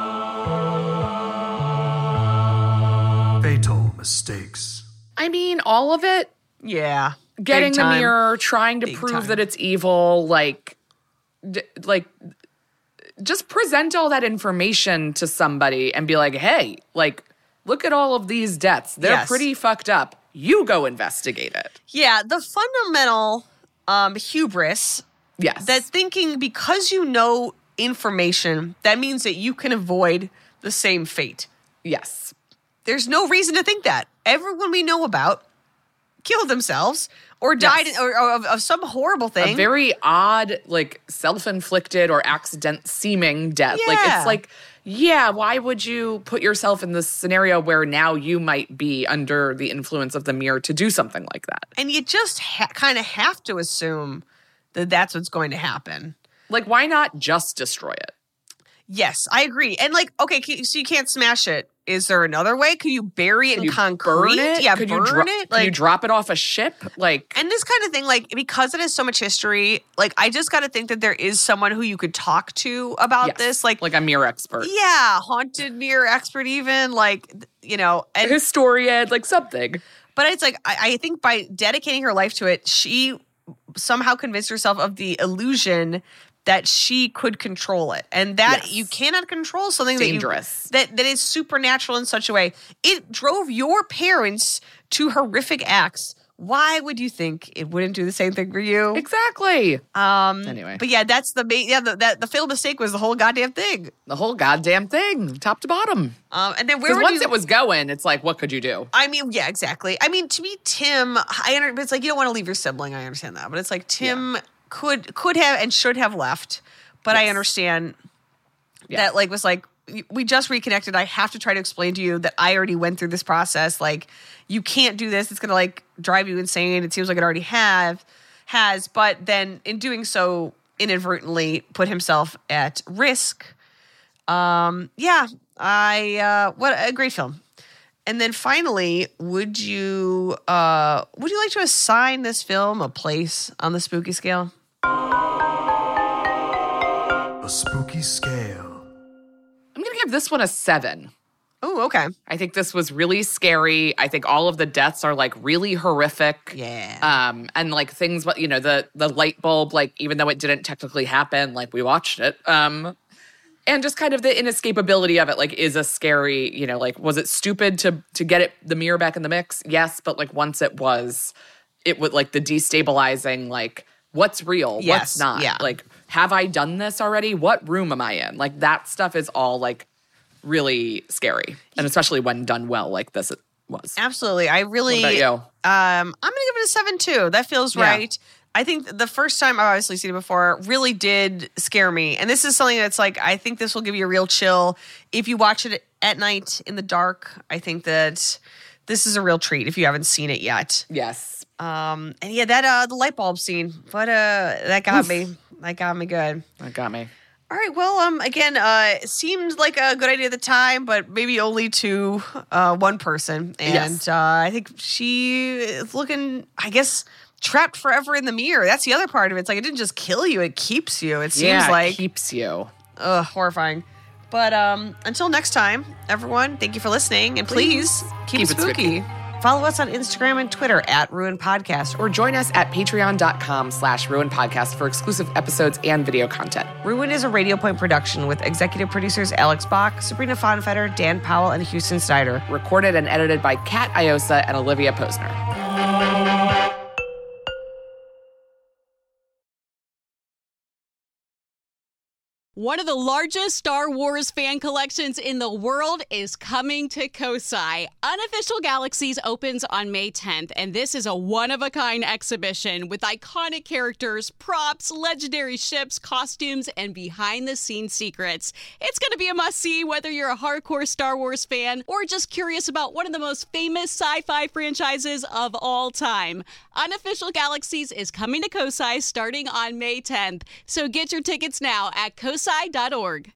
Fatal mistakes. I mean, all of it. Yeah. Getting the mirror, trying to prove that it's evil, just present all that information to somebody and be like, hey, look at all of these deaths. They're pretty fucked up. You go investigate it. Yeah, the fundamental hubris. Yes. That thinking because you know information, that means that you can avoid the same fate. Yes. There's no reason to think that. Everyone we know about killed themselves or died or of some horrible thing. A very odd, like, self-inflicted or accident-seeming death. Yeah. Like, it's like, yeah, why would you put yourself in this scenario where now you might be under the influence of the mirror to do something like that? And you just kind of have to assume that that's what's going to happen. Like, why not just destroy it? Yes, I agree. And like, okay, so you can't smash it. Is there another way? Could you bury it in concrete? Burn it? Yeah, Could burn it. Can you drop it off a ship? Like, and this kind of thing, like, because it has so much history, like, I just got to think that there is someone who you could talk to about this, like a mirror expert. Yeah, haunted mirror expert, even like, you know, a historian, like something. But it's like I think by dedicating her life to it, she somehow convinced herself of the illusion that she could control it, and that you cannot control something dangerous that is supernatural in such a way. It drove your parents to horrific acts. Why would you think it wouldn't do the same thing for you? Exactly. Anyway, but yeah, that's the main. Yeah, the fatal mistake was the whole goddamn thing. The whole goddamn thing, top to bottom. And then where once it was going, it's like, what could you do? I mean, yeah, exactly. I mean, to me, Tim, but it's like you don't want to leave your sibling. I understand that, but it's like Tim could have and should have left. But I understand that, like, was like, we just reconnected. I have to try to explain to you that I already went through this process. Like, you can't do this. It's going to, like, drive you insane. It seems like it already has. But then in doing so, inadvertently put himself at risk. What a great film. And then finally, would you like to assign this film a place on the spooky scale? A spooky scale. I'm going to give this one a 7. Oh, okay. I think this was really scary. I think all of the deaths are, like, really horrific. Yeah. And, like, things, you know, the light bulb, like, even though it didn't technically happen, like, we watched it. And just kind of the inescapability of it, like, is a scary, you know, like, was it stupid to get the mirror back in the mix? Yes, but, like, once it would, like, the destabilizing, like, what's real? Yes, what's not? yeah. Like, have I done this already? What room am I in? Like, that stuff is all, like, really scary. And especially when done well, like this it was. Absolutely. I really... What about you? I'm going to give it a 7, too. That feels right. I think the first time I've obviously seen it before really did scare me. And this is something that's like, I think this will give you a real chill. If you watch it at night in the dark, I think that this is a real treat if you haven't seen it yet. Yes. And yeah, that the light bulb scene, but that got me. That got me good. That got me. All right. Well, again, it seemed like a good idea at the time, but maybe only to one person. And I think she is looking, I guess, trapped forever in the mirror. That's the other part of it. It's like it didn't just kill you; it keeps you. It seems like it keeps you. Horrifying. But until next time, everyone, thank you for listening, and please keep it spooky. Follow us on Instagram and Twitter at Ruin Podcast. Or join us at patreon.com/Ruin Podcast for exclusive episodes and video content. Ruin is a Radio Point production with executive producers Alex Bach, Sabrina Fonfetter, Dan Powell, and Houston Snyder. Recorded and edited by Kat Iosa and Olivia Posner. One of the largest Star Wars fan collections in the world is coming to Kosai. Unofficial Galaxies opens on May 10th, and this is a one-of-a-kind exhibition with iconic characters, props, legendary ships, costumes, and behind-the-scenes secrets. It's going to be a must-see whether you're a hardcore Star Wars fan or just curious about one of the most famous sci-fi franchises of all time. Unofficial Galaxies is coming to Kosai starting on May 10th, so get your tickets now at kosai.org.